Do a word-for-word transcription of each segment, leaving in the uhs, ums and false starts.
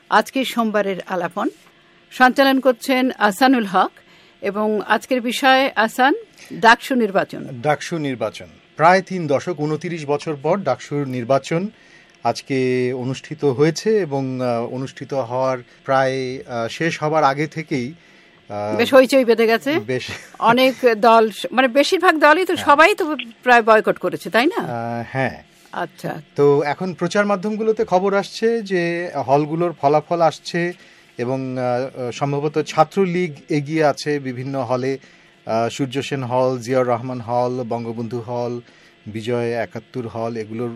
আজকের সোমবারের আলাপন সঞ্চালন করছেন আহসানুল হক এবং আজকের বিষয় আহসান ডাকসু নির্বাচন। ডাকসু নির্বাচন প্রায় তিন দশক উনত্রিশ বছর পর ডাকসুর নির্বাচন আজকে অনুষ্ঠিত হয়েছে এবং অনুষ্ঠিত হওয়ার প্রায় শেষ হবার আগে থেকেই বেশ হইচই বেঁধে গেছে। বেশ অনেক দল, মানে বেশিরভাগ দলই তো সবাই তো প্রায় বয়কট করেছে, তাই না? হ্যাঁ। আচ্ছা, তো এখন প্রচার মাধ্যমগুলোতে খবর আসছে যে হলগুলোর ফলাফল আসছে এবং সম্ভবত ছাত্রলীগ এগিয়ে আছে বিভিন্ন হলে, সূর্য সেন হল, জিয়াউর রহমান হল, বঙ্গবন্ধু হল, বিজয় একাত্তর হল, এগুলোর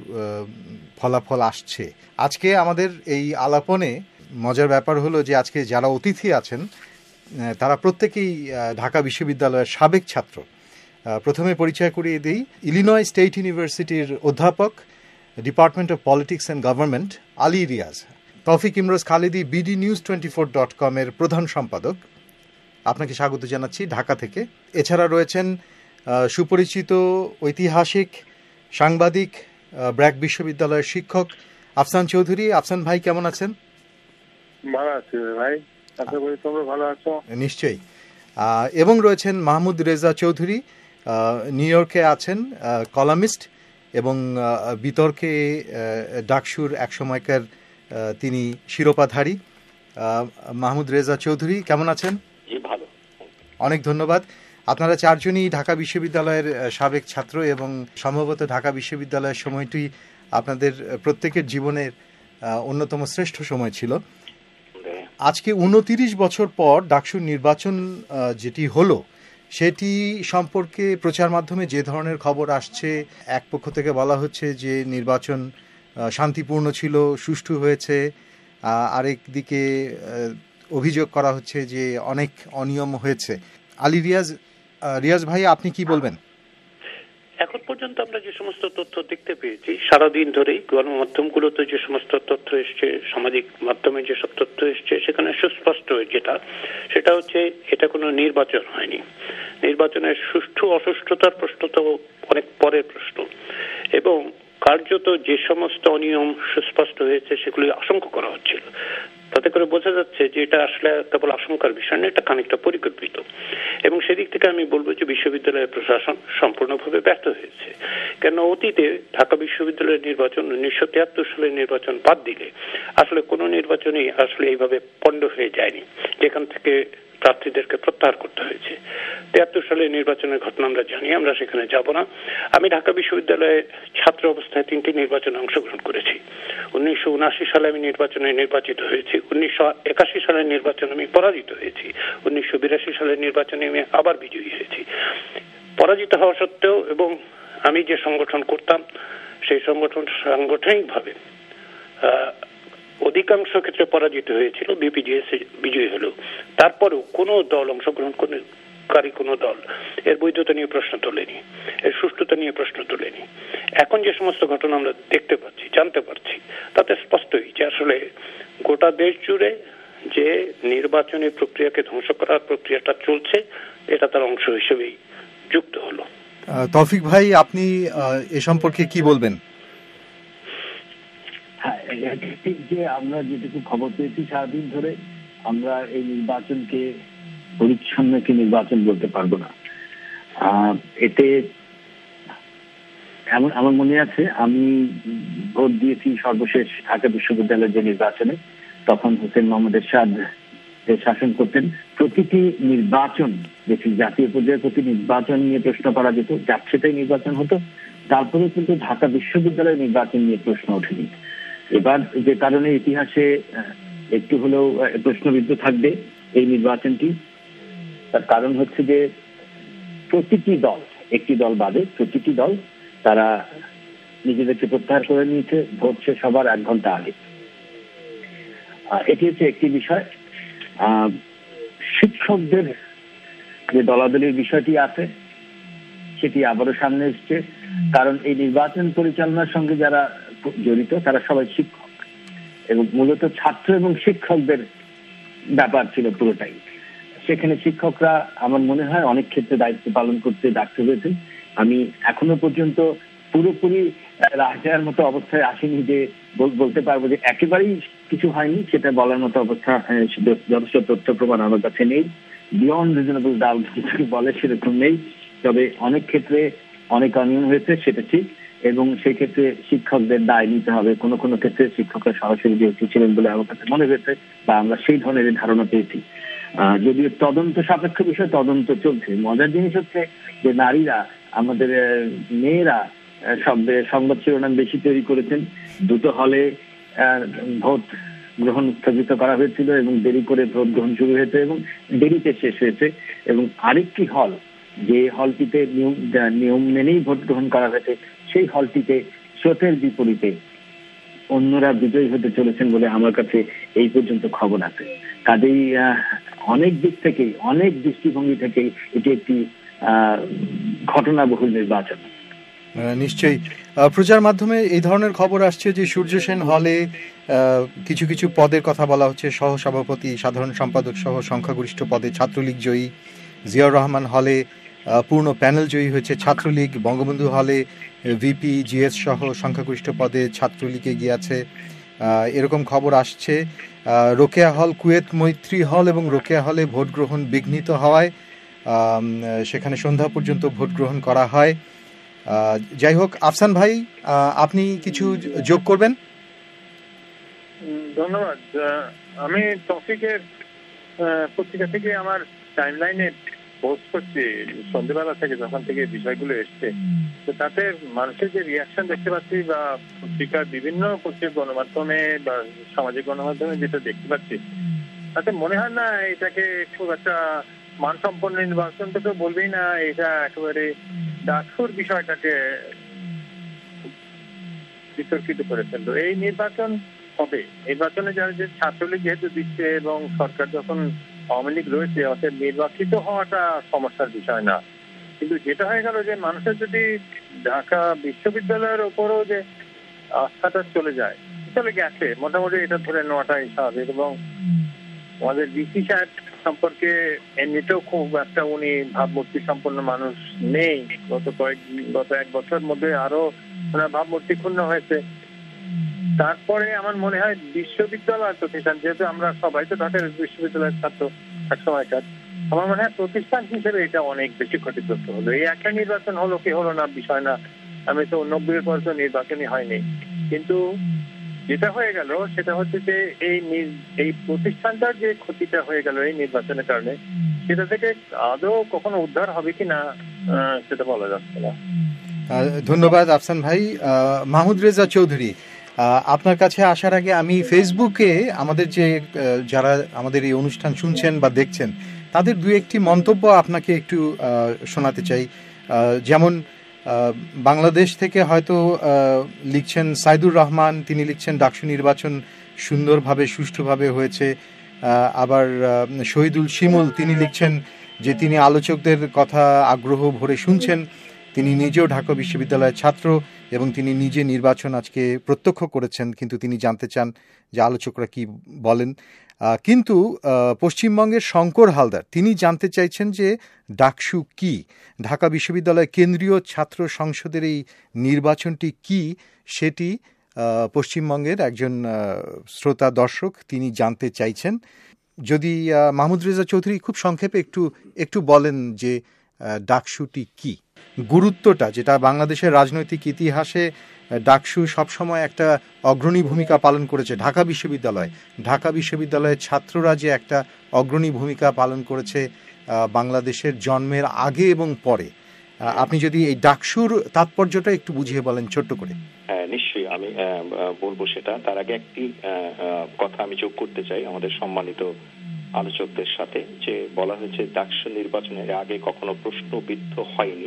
ফলাফল আসছে। আজকে আমাদের এই আলাপনে মজার ব্যাপার হলো যে আজকে যারা অতিথি আছেন তারা প্রত্যেকেই ঢাকা বিশ্ববিদ্যালয়ের সাবেক ছাত্র। প্রথমে পরিচয় করিয়ে দিই, ইলিনয় স্টেট ইউনিভার্সিটির অধ্যাপক, department of politics and government, Ali Riaz. Taufiq Imroz Khalidi, BD news twenty four dot com এর প্রধান সম্পাদক, আপনাকে স্বাগত জানাচ্ছি ঢাকা থেকে। এছাড়া রয়েছেন সুপরিচিত ঐতিহাসিক সাংবাদিক, ব্র্যাক বিশ্ববিদ্যালয়ের শিক্ষক আফসান চৌধুরী। আফসান ভাই, কেমন আছেন? ভালো আছি ভাই, আশা করি তোমরা ভালো আছো। নিশ্চয়ই। এবং রয়েছেন মাহমুদ রেজা চৌধুরী, নিউ ইয়র্কে আছেন, কলামিস্ট এবং বিতর্কে ডাকসুর এক সময়কার তিনি শিরোপাধারী। মাহমুদ রেজা চৌধুরী, কেমন আছেন? ভালো, অনেক ধন্যবাদ। আপনারা চারজনই ঢাকা বিশ্ববিদ্যালয়ের সাবেক ছাত্র এবং সম্ভবত ঢাকা বিশ্ববিদ্যালয়ের সময়টি আপনাদের প্রত্যেকের জীবনের অন্যতম শ্রেষ্ঠ সময় ছিল। আজকে উনত্রিশ বছর পর ডাকসুর নির্বাচন যেটি হলো সেটি সম্পর্কে প্রচার মাধ্যমে যে ধরনের খবর আসছে, এক পক্ষ থেকে বলা হচ্ছে যে নির্বাচন শান্তিপূর্ণ ছিল, সুষ্ঠু হয়েছে, আরেক দিকে অভিযোগ করা হচ্ছে যে অনেক অনিয়ম হয়েছে। আলী রিয়াজ, রিয়াজ ভাই, আপনি কি বলবেন? এখন পর্যন্ত আমরা যে সমস্ত তথ্য দেখতে পেয়েছি সারাদিন ধরেই গণমাধ্যমগুলোতে যে সমস্ত তথ্য এসছে, সামাজিক মাধ্যমে যেসব তথ্য এসছে, সেখানে সুস্পষ্ট যেটা সেটা হচ্ছে এটা কোনো নির্বাচন হয়নি। নির্বাচনের সুষ্ঠু অসুষ্ঠুতার প্রশ্ন তো অনেক পরের প্রশ্ন, এবং কার্যত যে সমস্ত অনিয়ম সুস্পষ্ট হয়েছে সেগুলি আশঙ্কা করা হচ্ছিল। তাতে করে বোঝা যাচ্ছে যে এটা আসলে কেবল আশঙ্কার বিষয় নয়, এটা খানিকটা পরিকল্পিত। এবং সেদিক থেকে আমি বলবো যে বিশ্ববিদ্যালয়ের প্রশাসন সম্পূর্ণভাবে ব্যর্থ হয়েছে। কেন, অতীতে ঢাকা বিশ্ববিদ্যালয়ের নির্বাচন উনিশশো তিয়াত্তর সালের নির্বাচন বাদ দিলে আসলে কোনো নির্বাচনই আসলে এইভাবে পণ্ড হয়ে যায়নি, যেখান থেকে প্রার্থীদেরকে প্রত্যাহার করতে হয়েছে। তিয়াত্তর সালের নির্বাচনের ঘটনা আমরা জানি, আমরা সেখানে যাব না। আমি ঢাকা বিশ্ববিদ্যালয়ে ছাত্র অবস্থায় তিনটি নির্বাচনে অংশগ্রহণ করেছি। উনিশশো উনআশি সালে আমি নির্বাচনে নির্বাচিত হয়েছি, উনিশশো একাশি সালের নির্বাচনে আমি পরাজিত হয়েছি, উনিশশো বিরাশি সালের নির্বাচনে আমি আবার বিজয়ী হয়েছি। পরাজিত হওয়া সত্ত্বেও এবং আমি যে সংগঠন করতাম সেই সংগঠন সাংগঠনিকভাবে অধিকাংশ ক্ষেত্রে পরাজিত হয়েছিল, বিপিজিএস বিজয়ী হলো। তারপরেও কোনো দল অংশগ্রহণ কারী কোনো দল এর বৈধতা নিয়ে প্রশ্ন তোলেনি, এর সুষ্ঠুতা নিয়ে প্রশ্ন তোলেনি। এখন যে সমস্ত ঘটনা আমরা দেখতে পাচ্ছি, জানতে পারছি, তাতে স্পষ্টই যে আসলে গোটা দেশ জুড়ে যে নির্বাচনী প্রক্রিয়াকে ধ্বংস করার প্রক্রিয়াটা চলছে, এটা তার অংশ হিসেবেই যুক্ত হলো। তৌফিক ভাই, আপনি এ সম্পর্কে কি বলবেন? হ্যাঁ, ঠিক যে আমরা যেটুকু খবর পেয়েছি সারাদিন ধরে, আমরা এই নির্বাচনকে পরিচ্ছন্ন একটি নির্বাচন বলতে পারবো না। এতে এমন আমার মনে আছে, আমি ভোট দিয়েছি সর্বশেষ ঢাকা বিশ্ববিদ্যালয়ের যে নির্বাচনে, তখন হোসেন মোহাম্মদ এরশাদ যে শাসন করতেন। প্রতিটি নির্বাচন, দেখি জাতীয় পর্যায়ে প্রতি নির্বাচন নিয়ে প্রশ্ন করা যেত, যাচ্ছেটাই নির্বাচন হতো, তারপরে কিন্তু ঢাকা বিশ্ববিদ্যালয়ের নির্বাচন নিয়ে প্রশ্ন ওঠেনি। এবার যে কারণে ইতিহাসে একটু হলেও প্রশ্নবিদ্ধ থাকবে এই নির্বাচনটি, তার কারণ হচ্ছে যে প্রতিটি দল, একটি দল বাদে প্রতিটি দল, তারা নিজেদেরকে প্রত্যাহার করে নিয়েছে ভোট শেষ হবার এক ঘন্টা আগে। এটি হচ্ছে একটি বিষয়। শিক্ষকদের যে দলাদলির বিষয়টি আছে সেটি আবারও সামনে এসছে, কারণ এই নির্বাচন পরিচালনার সঙ্গে যারা জড়িত তারা সবাই শিক্ষক, এবং মূলত ছাত্র এবং শিক্ষকদের ব্যাপার ছিল পুরোটাই। সেখানে শিক্ষকরা আমার মনে হয় অনেক ক্ষেত্রে দায়িত্ব পালন করতে ব্যর্থ হয়েছে। আমি এখনো পর্যন্ত পুরোপুরি রাজার মতো অবস্থায় আসেনি যে বলতে পারবো যে একেবারেই কিছু হয়নি সেটা বলার মতো অবস্থা, যথেষ্ট তথ্য প্রমাণ আমার কাছে নেই। বিয়ন্ড রিজনেবল ডাউট বলে সেরকম নেই, তবে অনেক ক্ষেত্রে অনেক অনিয়ম হয়েছে সেটা ঠিক, এবং সেই ক্ষেত্রে শিক্ষকদের দায় নিতে হবে। কোনো কোনো ক্ষেত্রে শিক্ষকরা সরাসরি যেহেতু ছিলেন বলে আমার কাছে মনে হয়েছে, বা আমরা সেই ধরনের ধারণা পেয়েছি। যদিও তদন্ত সাপেক্ষ বিষয়, তদন্ত চলছে। মজার জিনিস হচ্ছে যে নারীরা, আমাদের মেয়েরা সব সংবাদ শিরোনাম বেশি তৈরি করেছেন। দুটো হলে ভোট গ্রহণ স্থগিত করা হয়েছিল এবং দেরি করে ভোট গ্রহণ শুরু হয়েছে এবং দেরিতে শেষ হয়েছে, এবং আরেকটি হল, যে হলটিতে নিয়ম নিয়ম মেনেই ভোট গ্রহণ করা হয়েছে, সেই হলটিতে স্রোতের বিপরীতে অন্যরা বিজয়ী হতে চলেছেন বলে আমার কাছে এই পর্যন্ত খবর আছে। কাজেই অনেক দিক থেকে, অনেক দৃষ্টিভঙ্গি থেকে এটি একটি আহ ঘটনাবহুল নির্বাচন। নিশ্চয়ই প্রচার মাধ্যমে এই ধরনের খবর আসছে যে সূর্য সেন হলে কিছু কিছু পদের কথা বলা হচ্ছে, সহ সভাপতি, সাধারণ সম্পাদক সহ সংখ্যাগরিষ্ঠ পদে ছাত্রলীগ জয়ী। জিয়াউর রহমান হলে পূর্ণ প্যানেল জয়ী হয়েছে ছাত্রলীগ। বঙ্গবন্ধু হলে ভিপি, জিএস সহ সংখ্যাগরিষ্ঠ পদে ছাত্রলীগে গিয়েছে, এরকম খবর আসছে। রোকেয়া হল, কুয়েত মৈত্রী হল এবং রোকেয়া হলে ভোট গ্রহণ বিঘ্নিত হওয়ায় সেখানে সন্ধ্যা পর্যন্ত ভোট গ্রহণ করা হয়। যাই হোক, আফসান ভাই আপনি কিছু যোগ করবেন? ধন্যবাদ। আমি টপিকের পত্রিকা থেকে আমার টাইমলাইনে পোস্ট করছি সন্ধ্যেবেলা থেকে, যখন থেকে বিষয়গুলো এসছে, তো তাতে মানুষের যে রিয়াকশন দেখতে পাচ্ছি, বা পত্রিকার বিভিন্ন পত্রিকা গণমাধ্যমে বা সামাজিক গণমাধ্যমে যেটা দেখতে পাচ্ছি, তাতে মনে হয় না এটাকে খুব একটা মানসম্পন্ন নির্বাচন তো কেউ বলবেই না। এটা একেবারে ডাকসুর বিষয়টাকে বিতর্কিত করে ফেললো। এই নির্বাচন হবে, নির্বাচনে যারা যে ছাত্রলীগ যেহেতু দিচ্ছে এবং সরকার যখন আওয়ামী লীগ রয়েছে, অর্থাৎ নির্বাচিত হওয়াটা সমস্যার বিষয় না। কিন্তু যেটা হয়ে গেল যে মানুষের যদি ঢাকা বিশ্ববিদ্যালয়ের ওপরও যে আস্থাটা চলে যায়, চলে গেছে মোটামুটি, এটা ধরে নেওয়াটাই স্বাভাবিক। এবং আমাদের ডিসি সাহেব সম্পর্কে এমনিতেও খুব একটা উনি ভাবমূর্তি সম্পন্ন মানুষ নেই। গত কয়েক গত এক বছরের মধ্যে আরো ওনার ভাবমূর্তি ক্ষুণ্ণ হয়েছে। তারপরে আমার মনে হয় বিশ্ববিদ্যালয় প্রতিষ্ঠান, যেহেতু আমরা সবাই তো ঢাকা বিশ্ববিদ্যালয়ের ছাত্র এক সময়কার, আমার মনে হয় প্রতিষ্ঠান হিসেবে এটা অনেক বেশি ক্ষতিগ্রস্ত হলো। এই একটা নির্বাচন হলো কি হলো না বিষয় না, আমি তো নব্বই পর্যন্ত নির্বাচনই হয়নি, কিন্তু যেটা হয়ে গেল সেটা হচ্ছে যে এই এই প্রতিষ্ঠানটার যে ক্ষতিটা হয়ে গেল এই নির্বাচনের কারণে, সেটা থেকে আদৌ কখনো উদ্ধার হবে কিনা সেটা বলা যাচ্ছে না। ধন্যবাদ আফসান ভাই। মাহমুদ রেজা চৌধুরী, আপনার কাছে আসার আগে আমি ফেসবুকে আমাদের যে যারা আমাদের এই অনুষ্ঠান শুনছেন বা দেখছেন, তাদের দু একটি মন্তব্য আপনাকে একটু শোনাতে চাই। যেমন বাংলাদেশ থেকে হয়তো লিখছেন সাইদুর রহমান, তিনি লিখছেন ডাকসু নির্বাচন সুন্দরভাবে সুষ্ঠুভাবে হয়েছে। আবার শহীদুল শিমুল, তিনি লিখছেন যে তিনি আলোচকদের কথা আগ্রহ ভরে শুনছেন, তিনি নিজেও ঢাকা বিশ্ববিদ্যালয়ের ছাত্র এবং তিনি নিজে নির্বাচন আজকে প্রত্যক্ষ করেছেন, কিন্তু তিনি জানতে চান যে আলোচকরা কি বলেন। কিন্তু পশ্চিমবঙ্গের শঙ্কর হালদার, তিনি জানতে চাইছেন যে ডাকসু কি, ঢাকা বিশ্ববিদ্যালয় কেন্দ্রীয় ছাত্র সংসদের এই নির্বাচনটি কি, সেটি পশ্চিমবঙ্গের একজন শ্রোতা দর্শক তিনি জানতে চাইছেন। যদি মাহমুদ রেজা চৌধুরী খুব সংক্ষেপে একটু একটু বলেন যে ডাকসুটি কি, গুরুত্বটা, যেটা বাংলাদেশের রাজনৈতিক ইতিহাসে ডাকসু সবসময় একটা অগ্রণী ভূমিকা পালন করেছে। ঢাকা বিশ্ববিদ্যালয় ঢাকা বিশ্ববিদ্যালয়ের ছাত্ররা যে একটা অগ্রণী ভূমিকা পালন করেছে বাংলাদেশের জন্মের আগে এবং পরে, আপনি যদি এই ডাকসুর তাৎপর্যটা একটু বুঝিয়ে বলেন ছোট্ট করে। হ্যাঁ, নিশ্চয়ই আমি বলবো সেটা। তার আগে একটি কথা আমি যোগ করতে চাই আমাদের সম্মানিত আলোচকদের সাথে, যে বলা হয়েছে ডাকসু নির্বাচনের আগে কখনো প্রশ্নবিদ্ধ হয়নি।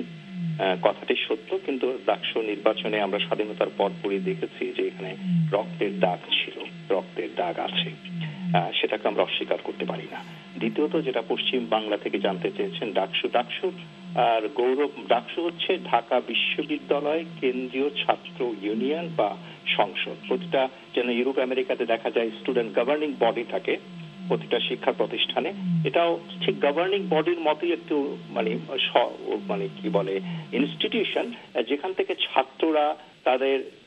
কথাটি সত্য, কিন্তু ডাকসু নির্বাচনে আমরা স্বাধীনতার পরপরই দেখেছি যে এখানে রক্তের দাগ ছিল, রক্তের দাগ আছে, সেটাকে আমরা অস্বীকার করতে পারি না। দ্বিতীয়ত, যেটা পশ্চিম বাংলা থেকে জানতে চেয়েছেন, ডাকসু ডাকসু আর গৌরব, ডাকসু হচ্ছে ঢাকা বিশ্ববিদ্যালয় কেন্দ্রীয় ছাত্র ইউনিয়ন বা সংসদ। প্রতিটা যেন ইউরোপ আমেরিকাতে দেখা যায় স্টুডেন্ট গভর্নিং বডি থাকে প্রতিটা শিক্ষা প্রতিষ্ঠানে, এটাও ঠিক গভর্নিং বডির মতোই একটু মানে মানে কি বলে ইনস্টিটিউশন, যেখান থেকে ছাত্ররা তাদের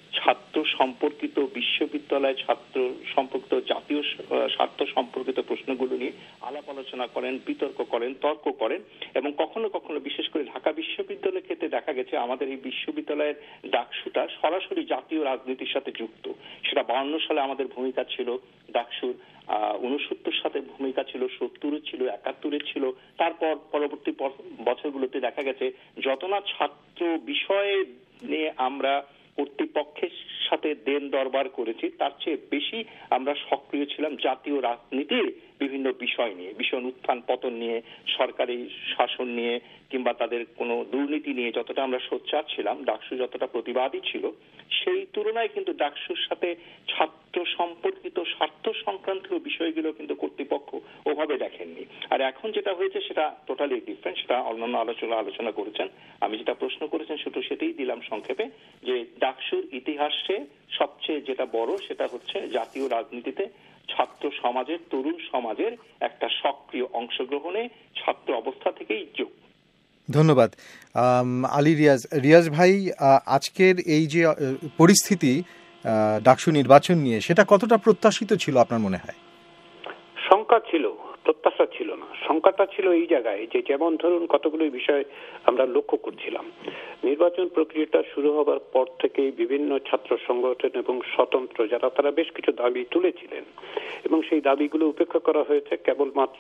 ছাত্র সম্পর্কিত, বিশ্ববিদ্যালয় ছাত্র সম্পর্কিত, জাতীয় স্বার্থ সম্পর্কিত প্রশ্নগুলো নিয়ে আলাপ আলোচনা করেন, বিতর্ক করেন, তর্ক করেন এবং কখনো কখনো বিশেষ করে ঢাকা বিশ্ববিদ্যালয়ের ক্ষেত্রে দেখা গেছে আমাদের এই বিশ্ববিদ্যালয়ের ডাকসুটা সরাসরি জাতীয় রাজনীতির সাথে যুক্ত। সেটা বাউন্ন সালে আমাদের ভূমিকা ছিল ডাকসুর, আহ উনসত্তর সাথে ভূমিকা ছিল, সত্তরে ছিল, একাত্তরে ছিল। তারপর পরবর্তী বছরগুলোতে দেখা গেছে যত না ছাত্র বিষয়ে নিয়ে আমরা কর্তৃপক্ষের সাথে দেন দরবার করেছি, তার চেয়ে বেশি আমরা সক্রিয় ছিলাম জাতীয় রাজনীতির বিভিন্ন বিষয় নিয়ে, বিষয় উত্থান পতন নিয়ে, সরকারি শাসন নিয়ে কিংবা তাদের কোনো দুর্নীতি নিয়ে যতটা আমরা সোচ্চার ছিলাম, ডাকসু যতটা প্রতিবাদী ছিল, সেই তুলনায় কিন্তু ডাকসুর সাথে ছাত্র সম্পর্কিত স্বার্থ সংক্রান্ত বিষয়গুলো কিন্তু কর্তৃপক্ষ ওভাবে দেখেননি। আর এখন যেটা হয়েছে সেটা টোটালি ডিফারেন্ট, সেটা অন্যান্য আলোচনা আলোচনা করেছেন। আমি যেটা প্রশ্ন করেছেন শুধু সেটাই দিলাম সংক্ষেপে, যে ডাকসুর ইতিহাসে সবচেয়ে যেটা বড় সেটা হচ্ছে জাতীয় রাজনীতিতে ছাত্র সমাজের, তরুণ সমাজের একটা সক্রিয় অংশগ্রহণে ছাত্র অবস্থা থেকেই যোগ। ধন্যবাদ আলী রিয়াজ। রিয়াজ ভাই, আজকের এই যে পরিস্থিতি ডাকসু নির্বাচন নিয়ে, সেটা কতটা প্রত্যাশিত ছিল আপনার মনে হয়? শঙ্কা ছিল, প্রত্যাশা ছিল না। শঙ্কাটা ছিল এই জায়গায় যে যেমন ধরুন কতগুলো বিষয় আমরা লক্ষ্য করছিলাম। নির্বাচন প্রক্রিয়াটা শুরু হবার পর থেকে বিভিন্ন ছাত্র সংগঠন এবং স্বতন্ত্র যারা, তারা বেশ কিছু দাবি তুলেছিলেন এবং সেই দাবিগুলো উপেক্ষা করা হয়েছে কেবলমাত্র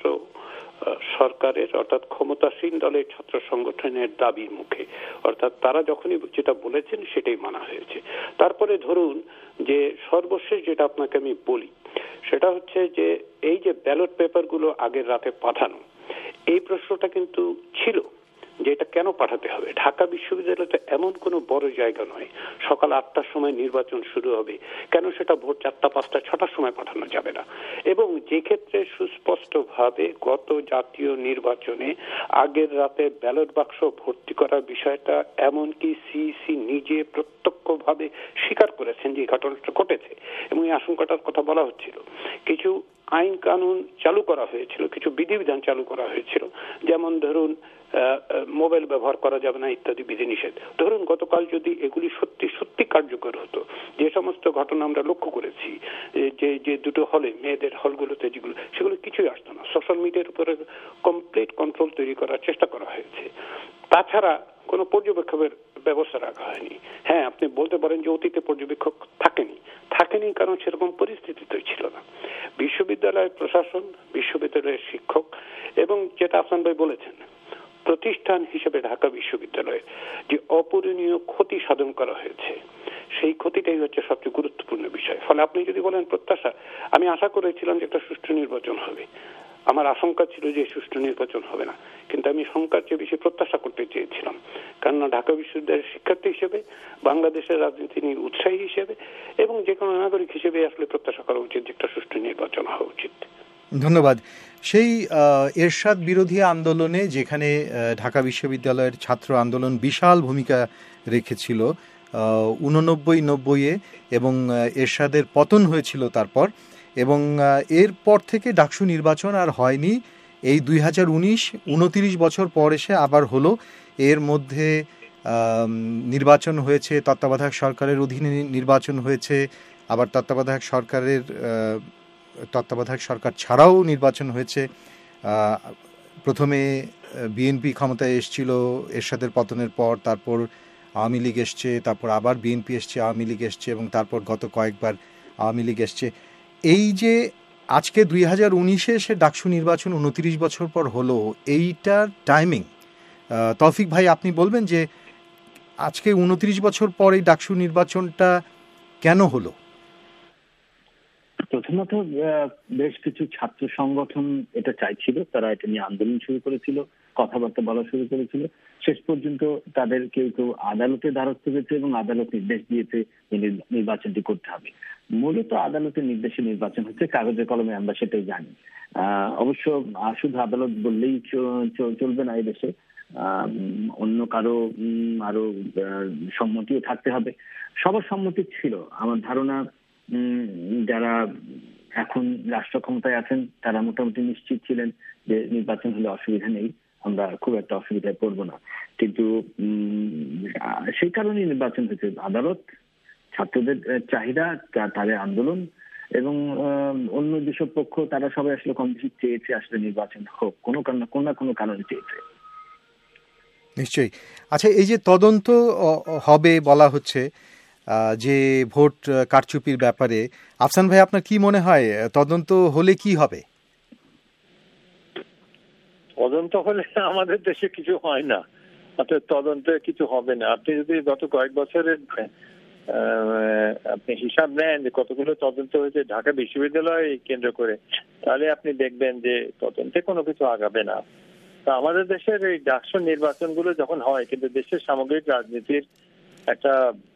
সরকারের অর্থাৎ ক্ষমতাসীন দলের ছাত্র সংগঠনের দাবির মুখে। অর্থাৎ তারা যখনই যেটা বলেছেন সেটাই মানা হয়েছে। তারপরে ধরুন যে সর্বশেষ যেটা আপনাকে আমি বলি সেটা হচ্ছে যে এই যে ব্যালট পেপারগুলো আগের রাতে পাঠানো, এই প্রশ্নটা কিন্তু ছিল যে এটা কেন পাঠাতে হবে। ঢাকা বিশ্ববিদ্যালয়টা এমন কোনো বড় জায়গা নয়, সকাল আটটার সময় নির্বাচন শুরু হবে, কেন সেটা ভোর চারটা পাঁচটা ছটার সময় পাঠানো যাবে না? এবং যে ক্ষেত্রে সুস্পষ্টভাবে গত জাতীয় নির্বাচনে আগের রাতে ব্যালট বাক্স ভর্তি করার বিষয়টা এমনকি সিইসি নিজে প্রত্যক্ষভাবে স্বীকার করেছেন যে এই ঘটনাটা ঘটেছে এবং এই আশঙ্কাটার কথা বলা হচ্ছিল। কিছু আইন কানুন চালু করা হয়েছিল, কিছু বিধিবিধান চালু করা হয়েছিল, যেমন ধরুন মোবাইল ব্যবহার করা যাবে না ইত্যাদি বিধিনিষেধ। ধরুন গতকাল যদি এগুলি সত্যি সত্যি কার্যকর হতো, যে সমস্ত ঘটনা আমরা লক্ষ্য করেছি যে যে দুটো হলে, মেয়েদের হলগুলোতে যেগুলো, সেগুলো কিছুই আসতো না। সোশ্যাল মিডিয়ার উপরে কমপ্লিট কন্ট্রোল তৈরি করার চেষ্টা করা হয়েছে। তাছাড়া কোনো পর্যবেক্ষকের ব্যবস্থা রাখা হয়নি। হ্যাঁ, আপনি বলতে পারেন যে অতীতে পর্যবেক্ষক থাকেনি, থাকেনি কারণ সেরকম পরিস্থিতি তো ছিল না। বিশ্ববিদ্যালয়ের প্রশাসন, বিশ্ববিদ্যালয়ের শিক্ষক এবং যেটা আফসান ভাই বলেছেন, প্রতিষ্ঠান হিসেবে ঢাকা বিশ্ববিদ্যালয়ের যে অপূরণীয় ক্ষতি সাধন করা হয়েছে, সেই ক্ষতিটাই হচ্ছে সবচেয়ে গুরুত্বপূর্ণ বিষয়। ফলে আপনি যদি বলেন প্রত্যাশা, আমি আশা করেছিলাম যে একটা সুষ্ঠু নির্বাচন হবে। আমার আশঙ্কা ছিল যে সুষ্ঠু নির্বাচন হবে না, কিন্তু আমি শঙ্কার চেয়ে বেশি প্রত্যাশা করতে চেয়েছিলাম। কেননা ঢাকা বিশ্ববিদ্যালয়ের শিক্ষার্থী হিসেবে, বাংলাদেশের রাজনীতি নিয়ে উৎসাহী হিসেবে এবং যে কোনো নাগরিক হিসেবে আসলে প্রত্যাশা করা উচিত যে একটা সুষ্ঠু নির্বাচন হওয়া উচিত। ধন্যবাদ। সেই এরশাদ বিরোধী আন্দোলনে, যেখানে ঢাকা বিশ্ববিদ্যালয়ের ছাত্র আন্দোলন বিশাল ভূমিকা রেখেছিল উননব্বই নব্বইয়ে এবং এরশাদের পতন হয়েছিল তারপর, এবং এরপর থেকে ডাকসু নির্বাচন আর হয়নি। এই দুই হাজার উনিশ উনতিরিশ বছর পর এসে আবার হলো। এর মধ্যে নির্বাচন হয়েছে, তত্ত্বাবধায়ক সরকারের অধীনে নির্বাচন হয়েছে, আবার তত্ত্বাবধায়ক সরকারের তত্ত্বাবধায়ক সরকার ছাড়াও নির্বাচন হয়েছে। প্রথমে বিএনপি ক্ষমতায় এসেছিল এরশাদের পতনের পর, তারপর আওয়ামী লীগ এসছে, তারপর আবার বিএনপি এসছে, আওয়ামী লীগ এসছে এবং তারপর গত কয়েকবার আওয়ামী লীগ এসছে। এই যে আজকে দুই হাজার উনিশে এসে ডাকসু নির্বাচন উনতিরিশ বছর পর হলো, এইটার টাইমিং তৌফিক ভাই আপনি বলবেন যে আজকে উনতিরিশ বছর পর এই ডাকসু নির্বাচনটা কেন হলো? প্রথমত বেশ কিছু ছাত্র সংগঠন এটা চাইছিল, তারা এটা নিয়ে আন্দোলন শুরু করেছিল, কথাবার্তা বলা শুরু করেছিল। শেষ পর্যন্ত তাদের কেউ কেউ আদালতে দ্বারস্থ হয়েছে এবং আদালত নির্দেশ দিয়েছে নির্বাচনটি করতে হবে। মূলত আদালতের নির্দেশে নির্বাচন হচ্ছে, কাগজে কলমে আমরা সেটাই জানি। আহ অবশ্য শুধু আদালত বললেই চলবে না, এই দেশে অন্য কারো আরো সম্মতিও থাকতে হবে। সবার সম্মতি ছিল। আমার ধারণা যারা এখন রাষ্ট্র ক্ষমতায় আছেন তারা মোটামুটি নিশ্চিত ছিলেন যে নির্বাচন হলে অসুবিধা নেই, আমরা খুব একটা অসুবিধায় পড়বো না। কিন্তু সেই কারণে নির্বাচন হয়েছে। আদালত ছাত্রদের চাহিদা, তাদের আন্দোলন এবং অন্য যেসব পক্ষ তারা সবাই আসলে কম বেশি চেয়েছে আসলে নির্বাচন হোক, কোনো কোনো না কোনো কারণে চেয়েছে। নিশ্চয়ই। আচ্ছা, এই যে তদন্ত হবে বলা হচ্ছে যে ভোট কারচুপির ব্যাপারে, আফসান ভাই আপনার কি মনে হয় তদন্ত হলে কি হবে? তদন্ত হলে আমাদের দেশে কিছু হয় না, অর্থাৎ তদন্তে কিছু হবে না। আপনি যদি গত কয়েক বছরের আপনি হিসাব নেন যে কতগুলো তদন্ত হয়েছে ঢাকা বিশ্ববিদ্যালয় কেন্দ্র করে, তাহলে আপনি দেখবেন যে তদন্তে কোনো কিছু আগাবে না। তো আমাদের দেশের এই ডাকসু নির্বাচনগুলো যখন হয়, কিন্তু দেশের সামগ্রিক রাজনীতির একটা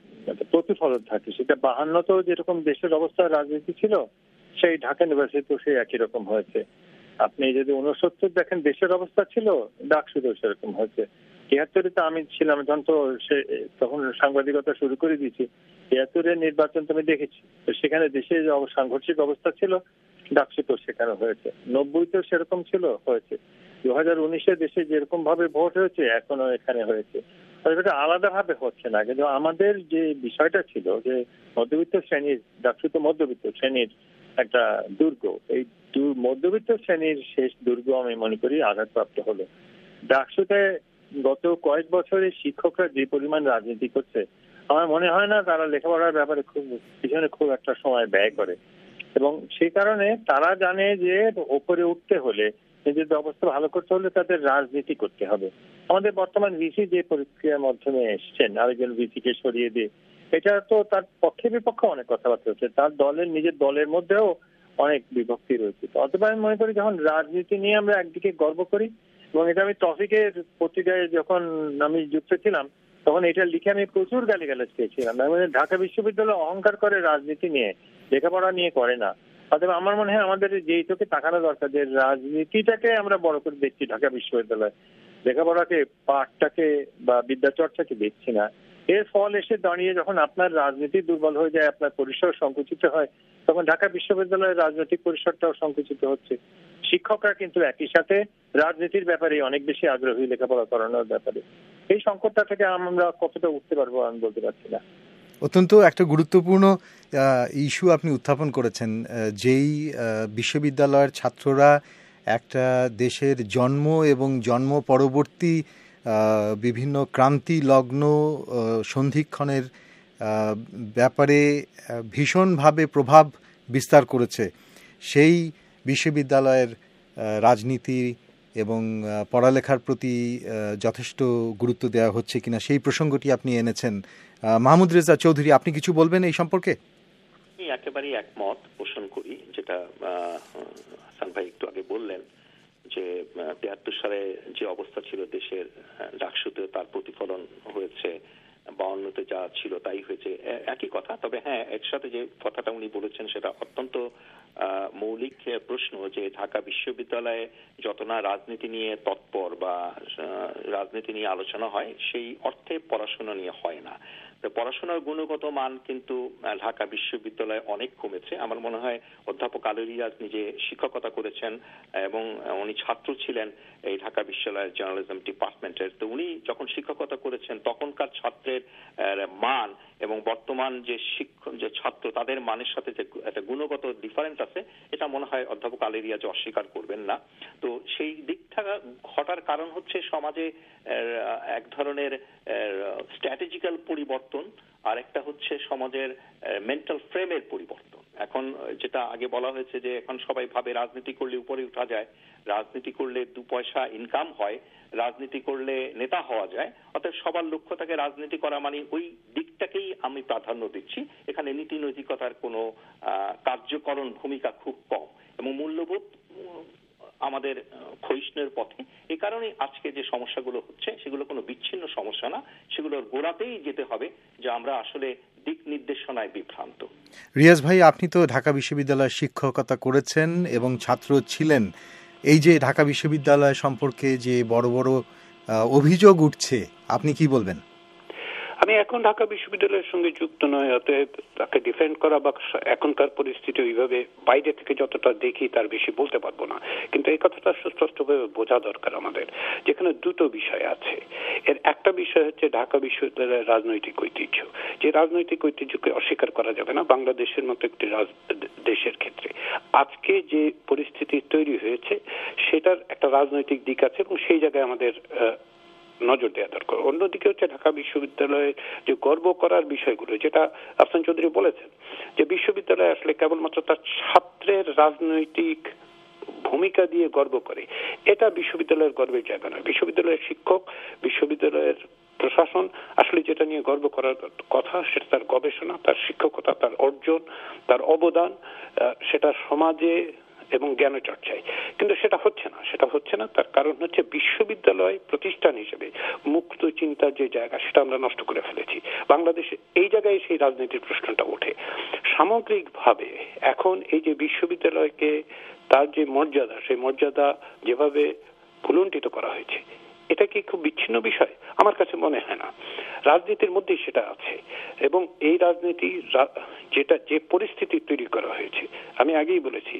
প্রতিফলন থাকে। সেটা বাহান্নতেও যেরকম দেশের অবস্থা রাজনীতি ছিল, সেই ঢাকা নির্বাচিত সেই একই রকম হয়েছে। আপনি যদি উনসত্তর দেখেন দেশের অবস্থা ছিল, ডাকসুতেও সেরকম হয়েছে। তিয়াত্তরে তো আমি ছিলাম, তখন তো তখন সাংবাদিকতা শুরু করে দিয়েছি। তিয়াত্তরের নির্বাচন তো আমি দেখেছি, তো সেখানে দেশে যে সাংঘর্ষিক অবস্থা ছিল, ডাকসুতেও সেখানে হয়েছে। নব্বইতেও সেরকম ছিল, হয়েছে। দু হাজার উনিশে দেশে যেরকম ভাবে ভোট হয়েছে এখনো এখানে হয়েছে। এটা আলাদা ভাবে হচ্ছে না, কিন্তু আমাদের যে বিষয়টা ছিল যে মধ্যবিত্ত শ্রেণীর, ডাকসুতে মধ্যবিত্ত শ্রেণীর একটা দুর্গ, এই মধ্যবিত্ত শ্রেণীর শেষ দুর্গ আমি মনে করি আঘাতপ্রাপ্ত হলো। ডাকসুতে গত কয়েক বছরে শিক্ষকরা যে পরিমাণ রাজনীতি করছে, আমার মনে হয় না তারা লেখাপড়ার ব্যাপারে খুব পিছনে খুব একটা সময় ব্যয় করে, এবং সেই কারণে তারা জানে যে ওপরে উঠতে হলে, নিজেদের অবস্থা ভালো করতে হলে তাদের রাজনীতি করতে হবে। আমাদের বর্তমান ভিসি যে প্রক্রিয়ার মাধ্যমে এসছেন, আরেকজন ভিসিকে সরিয়ে দিয়ে, এটা তো তার পক্ষে বিপক্ষে অনেক কথাবার্তা হচ্ছে। তার দলের নিজের দলের মধ্যেও অনেক বিভক্তি রয়েছে। অথবা আমি মনে করি যখন রাজনীতি নিয়ে আমরা একদিকে গর্ব করি, এবং এটা আমি টপিকের পত্রিকায় যখন আমি যুক্ত ছিলাম তখন এটা লিখে আমি প্রচুর গালিগালাজ পেয়েছিলাম। মানে ঢাকা বিশ্ববিদ্যালয় অহংকার করে রাজনীতি নিয়ে, লেখাপড়া নিয়ে করে না। অথবা আমার মনে হয় আমাদের যেই চোখে তাকানো দরকার, যে রাজনীতিটাকে আমরা বড় করে দেখছি ঢাকা বিশ্ববিদ্যালয়, লেখাপড়াকে, পাঠটাকে বা বিদ্যা চর্চাকে দেখছি না। এর ফল এসে দাঁড়িয়ে যখন আপনার রাজনীতি দুর্বল হয়ে যায়, আপনার পরিসর সংকুচিত হয়, তখন ঢাকা বিশ্ববিদ্যালয়ের রাজনৈতিক পরিসরটাও সংকুচিত হচ্ছে। শিক্ষকরা কিন্তু একই সাথে রাজনীতির ব্যাপারে অনেক বেশি আগ্রহী, লেখাপড়া করানোর ব্যাপারে। এই সংকটটা থেকে আমরা কতটা উঠতে পারবো আমি বলতে পারছি না। অত্যন্ত একটা গুরুত্বপূর্ণ ইস্যু আপনি উত্থাপন করেছেন, যেই বিশ্ববিদ্যালয়ের ছাত্ররা একটা দেশের জন্ম এবং জন্ম পরবর্তী বিভিন্ন ক্রান্তি লগ্ন সন্ধিক্ষণের ব্যাপারে ভীষণভাবে প্রভাব বিস্তার করেছে, সেই বিশ্ববিদ্যালয়ের রাজনীতি এবং পড়ালেখার প্রতি যথেষ্ট গুরুত্ব দেওয়া হচ্ছে কিনা সেই প্রসঙ্গটি আপনি এনেছেন। মাহমুদ রেজা চৌধুরী, আপনি কিছু বলবেন এই সম্পর্কে? আমি একেবারেই একমত পোষণ করি, যেটা হাসান ভাই একটু আগে বললেন, যে তিয়াত্তর সালে যে অবস্থা ছিল দেশের, ডাকসুতে তার প্রতিফলন হয়েছে, বাউন্নতে যা ছিল তাই হয়েছে, একই কথা। তবে হ্যাঁ, এর সাথে যে কথাটা উনি বলেছেন সেটা অত্যন্ত মৌলিক প্রশ্ন, যে ঢাকা বিশ্ববিদ্যালয়ে যত না রাজনীতি নিয়ে তৎপর বা রাজনীতি নিয়ে আলোচনা হয়, সেই অর্থে পড়াশোনা নিয়ে হয় না। পড়াশোনার গুণগত মান কিন্তু ঢাকা বিশ্ববিদ্যালয়ে অনেক কমেছে। আমার মনে হয় অধ্যাপক আলী রিয়াজ নিজে শিক্ষকতা করেছেন এবং উনি ছাত্র ছিলেন এই ঢাকা বিশ্ববিদ্যালয়ের জার্নালিজম ডিপার্টমেন্টের। তো উনি যখন শিক্ষকতা করেছেন তখনকার ছাত্রের মান এবং বর্তমান যে শিক্ষক যে ছাত্র তাদের মানের সাথে যে একটা গুণগত ডিফারেন্স আছে, এটা মনে হয় অধ্যাপক আলী রিয়াজ অস্বীকার করবেন না। তো সেই দিকটা ঘটার কারণ হচ্ছে সমাজে এক ধরনের স্ট্র্যাটেজিক্যাল পরিবর্তন, আর একটা হচ্ছে সমাজের মেন্টাল ফ্রেমের পরিবর্তন। এখন যেটা আগে বলা হয়েছে যে এখন সবাই ভাবে রাজনীতি করলে উপরে উঠা যায়, রাজনীতি করলে দু পয়সা ইনকাম হয়, রাজনীতি করলে নেতা হওয়া যায়, অর্থাৎ সবার লক্ষ্য থাকে রাজনীতি করা, মানে ওই দিকটাকেই আমি প্রাধান্য দিচ্ছি। এখানে নীতি নৈতিকতার কোনো কার্যকরণ ভূমিকা খুব কম এবং মূল্যবোধ আমাদের ক্ষয়িষ্ণুর পথে। এই কারণে আজকে যে সমস্যাগুলো হচ্ছে সেগুলো কোনো বিচ্ছিন্ন সমস্যা না, সেগুলোর গোড়াতেই যেতে হবে যে আমরা আসলে দিক নির্দেশনায় বিভ্রান্ত। রিয়াজ ভাই, আপনি তো ঢাকা বিশ্ববিদ্যালয়ে শিক্ষকতা করেছেন এবং ছাত্র ছিলেন। এই যে ঢাকা বিশ্ববিদ্যালয় সম্পর্কে যে বড় বড় অভিযোগ উঠছে, আপনি কি বলবেন? আমি এখন ঢাকা বিশ্ববিদ্যালয়ের সঙ্গে যুক্ত নয়, অতএব তাকে ডিফেন্ড করা বা এখনকার পরিস্থিতি ওইভাবে বাইরে থেকে যতটা দেখি তার বেশি বলতে পারবো না। কিন্তু এই কথাটা সুস্পষ্টভাবে বোঝা দরকার আমাদের, যেখানে দুটো বিষয় আছে। এর একটা বিষয় হচ্ছে ঢাকা বিশ্ববিদ্যালয়ের রাজনৈতিক ঐতিহ্য, যে রাজনৈতিক ঐতিহ্যকে অস্বীকার করা যাবে না বাংলাদেশের মতো একটি দেশের ক্ষেত্রে। আজকে যে পরিস্থিতি তৈরি হয়েছে সেটার একটা রাজনৈতিক দিক আছে এবং সেই জায়গায় আমাদের নজর দেওয়া দরকার। অন্যদিকে হচ্ছে ঢাকা বিশ্ববিদ্যালয়ের যে গর্ব করার বিষয়গুলো, যেটা আফসান চৌধুরী বলেছেন, যে বিশ্ববিদ্যালয় আসলে কেবলমাত্র তার ছাত্রের রাজনৈতিক ভূমিকা দিয়ে গর্ব করে, এটা বিশ্ববিদ্যালয়ের গর্বের জায়গা নয়। বিশ্ববিদ্যালয়ের শিক্ষক, বিশ্ববিদ্যালয়ের প্রশাসন আসলে যেটা নিয়ে গর্ব করার কথা সেটা তার গবেষণা, তার শিক্ষকতা, তার অর্জন, তার অবদান, সেটা সমাজে এবং জ্ঞান চর্চায়। কিন্তু সেটা হচ্ছে না, সেটা হচ্ছে না তার কারণ হচ্ছে বিশ্ববিদ্যালয় প্রতিষ্ঠান হিসেবে মুক্ত চিন্তার যে জায়গা সেটা আমরা নষ্ট করে ফেলেছি। বাংলাদেশে এই জায়গায় সেই রাজনীতির প্রশ্নটা ওঠে। সামগ্রিকভাবে এখন এই যে বিশ্ববিদ্যালয়কে তার যে মর্যাদা, সেই মর্যাদা যেভাবে ভুলুণ্ঠিত করা হয়েছে, এটা কি খুব বিচ্ছিন্ন বিষয়? আমার কাছে মনে হয় না। রাজনীতির মধ্যেই সেটা আছে এবং এই রাজনীতি যেটা যে পরিস্থিতি তৈরি করা হয়েছে, আমি আগেই বলেছি,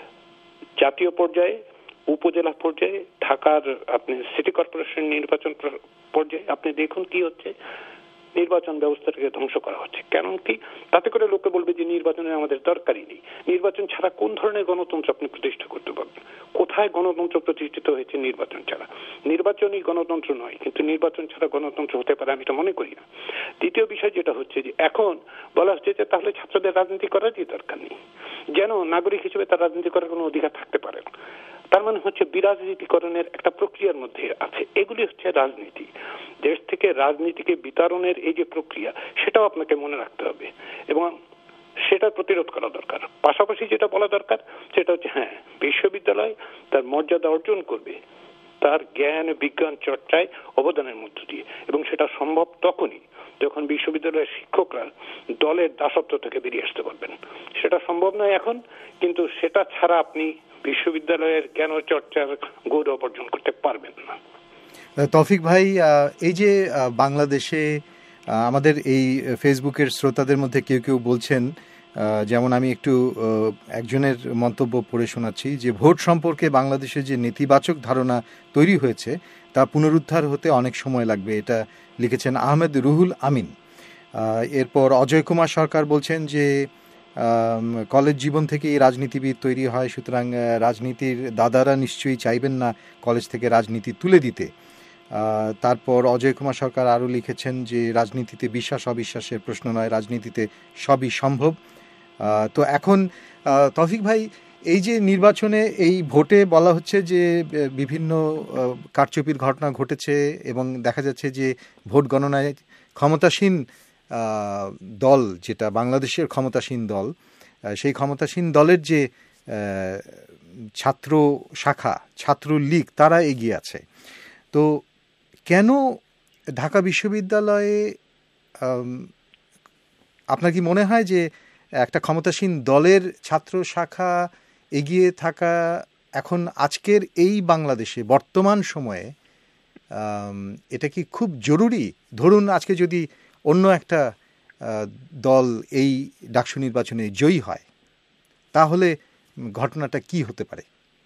জাতীয় পর্যায়ে, উপজেলা পর্যায়ে, ঢাকার আপনি সিটি কর্পোরেশন নির্বাচন পর্যায়ে আপনি দেখুন কি হচ্ছে। নির্বাচন ব্যবস্থাটাকে ধ্বংস করা হচ্ছে। কেন কি? তাতে করে লোকে বলবে যে নির্বাচনের আমাদের দরকারই নেই। নির্বাচন ছাড়া কোন ধরনের গণতন্ত্র আপনি প্রতিষ্ঠা করতে পারবেন? কোথায় গণতন্ত্র প্রতিষ্ঠিত হয়েছে নির্বাচন ছাড়া? নির্বাচনই গণতন্ত্র নয়, কিন্তু নির্বাচন ছাড়া গণতন্ত্র হতে পারে আমি এটা মনে করি না। দ্বিতীয় বিষয় যেটা হচ্ছে যে এখন বলা হচ্ছে যে তাহলে ছাত্রদের রাজনীতি করারই দরকার নেই, যেন নাগরিক হিসেবে তার রাজনীতি করার কোনো অধিকার থাকতে পারে। তার মানে হচ্ছে বিরাজনীতিকরণের একটা প্রক্রিয়ার মধ্যে আছে। এগুলি হচ্ছে রাজনীতি। দেশ থেকে রাজনীতিকে বিতরণের এই যে প্রক্রিয়া, সেটাও আপনাকে মনে রাখতে হবে এবং সেটা প্রতিরোধ করা দরকার। পাশাপাশি যেটা বলা দরকার সেটা হচ্ছে হ্যাঁ, বিশ্ববিদ্যালয় তার মর্যাদা অর্জন করবে তার জ্ঞান বিজ্ঞান চর্চায় অবদানের মধ্য দিয়ে, এবং সেটা সম্ভব তখনই যখন বিশ্ববিদ্যালয়ের শিক্ষকরা দলের দাসত্ব থেকে বেরিয়ে আসতে পারবেন। সেটা সম্ভব নয় এখন, কিন্তু সেটা ছাড়া আপনি বিশ্ববিদ্যালয়ের জ্ঞান চর্চার গৌরব অর্জন করতে পারবেন না। তৌফিক ভাই, এই যে বাংলাদেশে আমাদের এই ফেসবুকের শ্রোতাদের মধ্যে কেউ কেউ বলছেন, যেমন আমি একটু একজনের মন্তব্য পড়ে শোনাচ্ছি, যে ভোট সম্পর্কে বাংলাদেশে যে নেতিবাচক ধারণা তৈরি হয়েছে তা পুনরুদ্ধার হতে অনেক সময় লাগবে। এটা লিখেছেন আহমেদ রুহুল আমিন। এরপর অজয় কুমার সরকার বলছেন যে কলেজ জীবন থেকেই রাজনীতিবিদ তৈরি হয়, সুতরাং রাজনীতির দাদারা নিশ্চয়ই চাইবেন না কলেজ থেকে রাজনীতি তুলে দিতে। তারপর অজয় কুমার সরকার আরও লিখেছেন যে রাজনীতিতে বিশ্বাস অবিশ্বাসের প্রশ্ন নয়, রাজনীতিতে সবই সম্ভব। তো এখন তৌফিক ভাই, এই যে নির্বাচনে এই ভোটে বলা হচ্ছে যে বিভিন্ন কারচুপির ঘটনা ঘটেছে এবং দেখা যাচ্ছে যে ভোট গণনায় ক্ষমতাসীন দল, যেটা বাংলাদেশের ক্ষমতাসীন দল, সেই ক্ষমতাসীন দলের যে ছাত্র শাখা ছাত্রলীগ তারা এগিয়ে আছে। তো কেন ঢাকা বিশ্ববিদ্যালয়ে আপনার কি মনে হয় যে একটা ক্ষমতাসীন দলের ছাত্র শাখা এগিয়ে থাকা এখন আজকের এই বাংলাদেশে বর্তমান সময়ে এটা কি খুব জরুরি? ধরুন আজকে যদি অন্য একটা দল এই ডাকসু নির্বাচনে জয়ী হয়, তাহলে ঘটনাটা কি হতে পারে?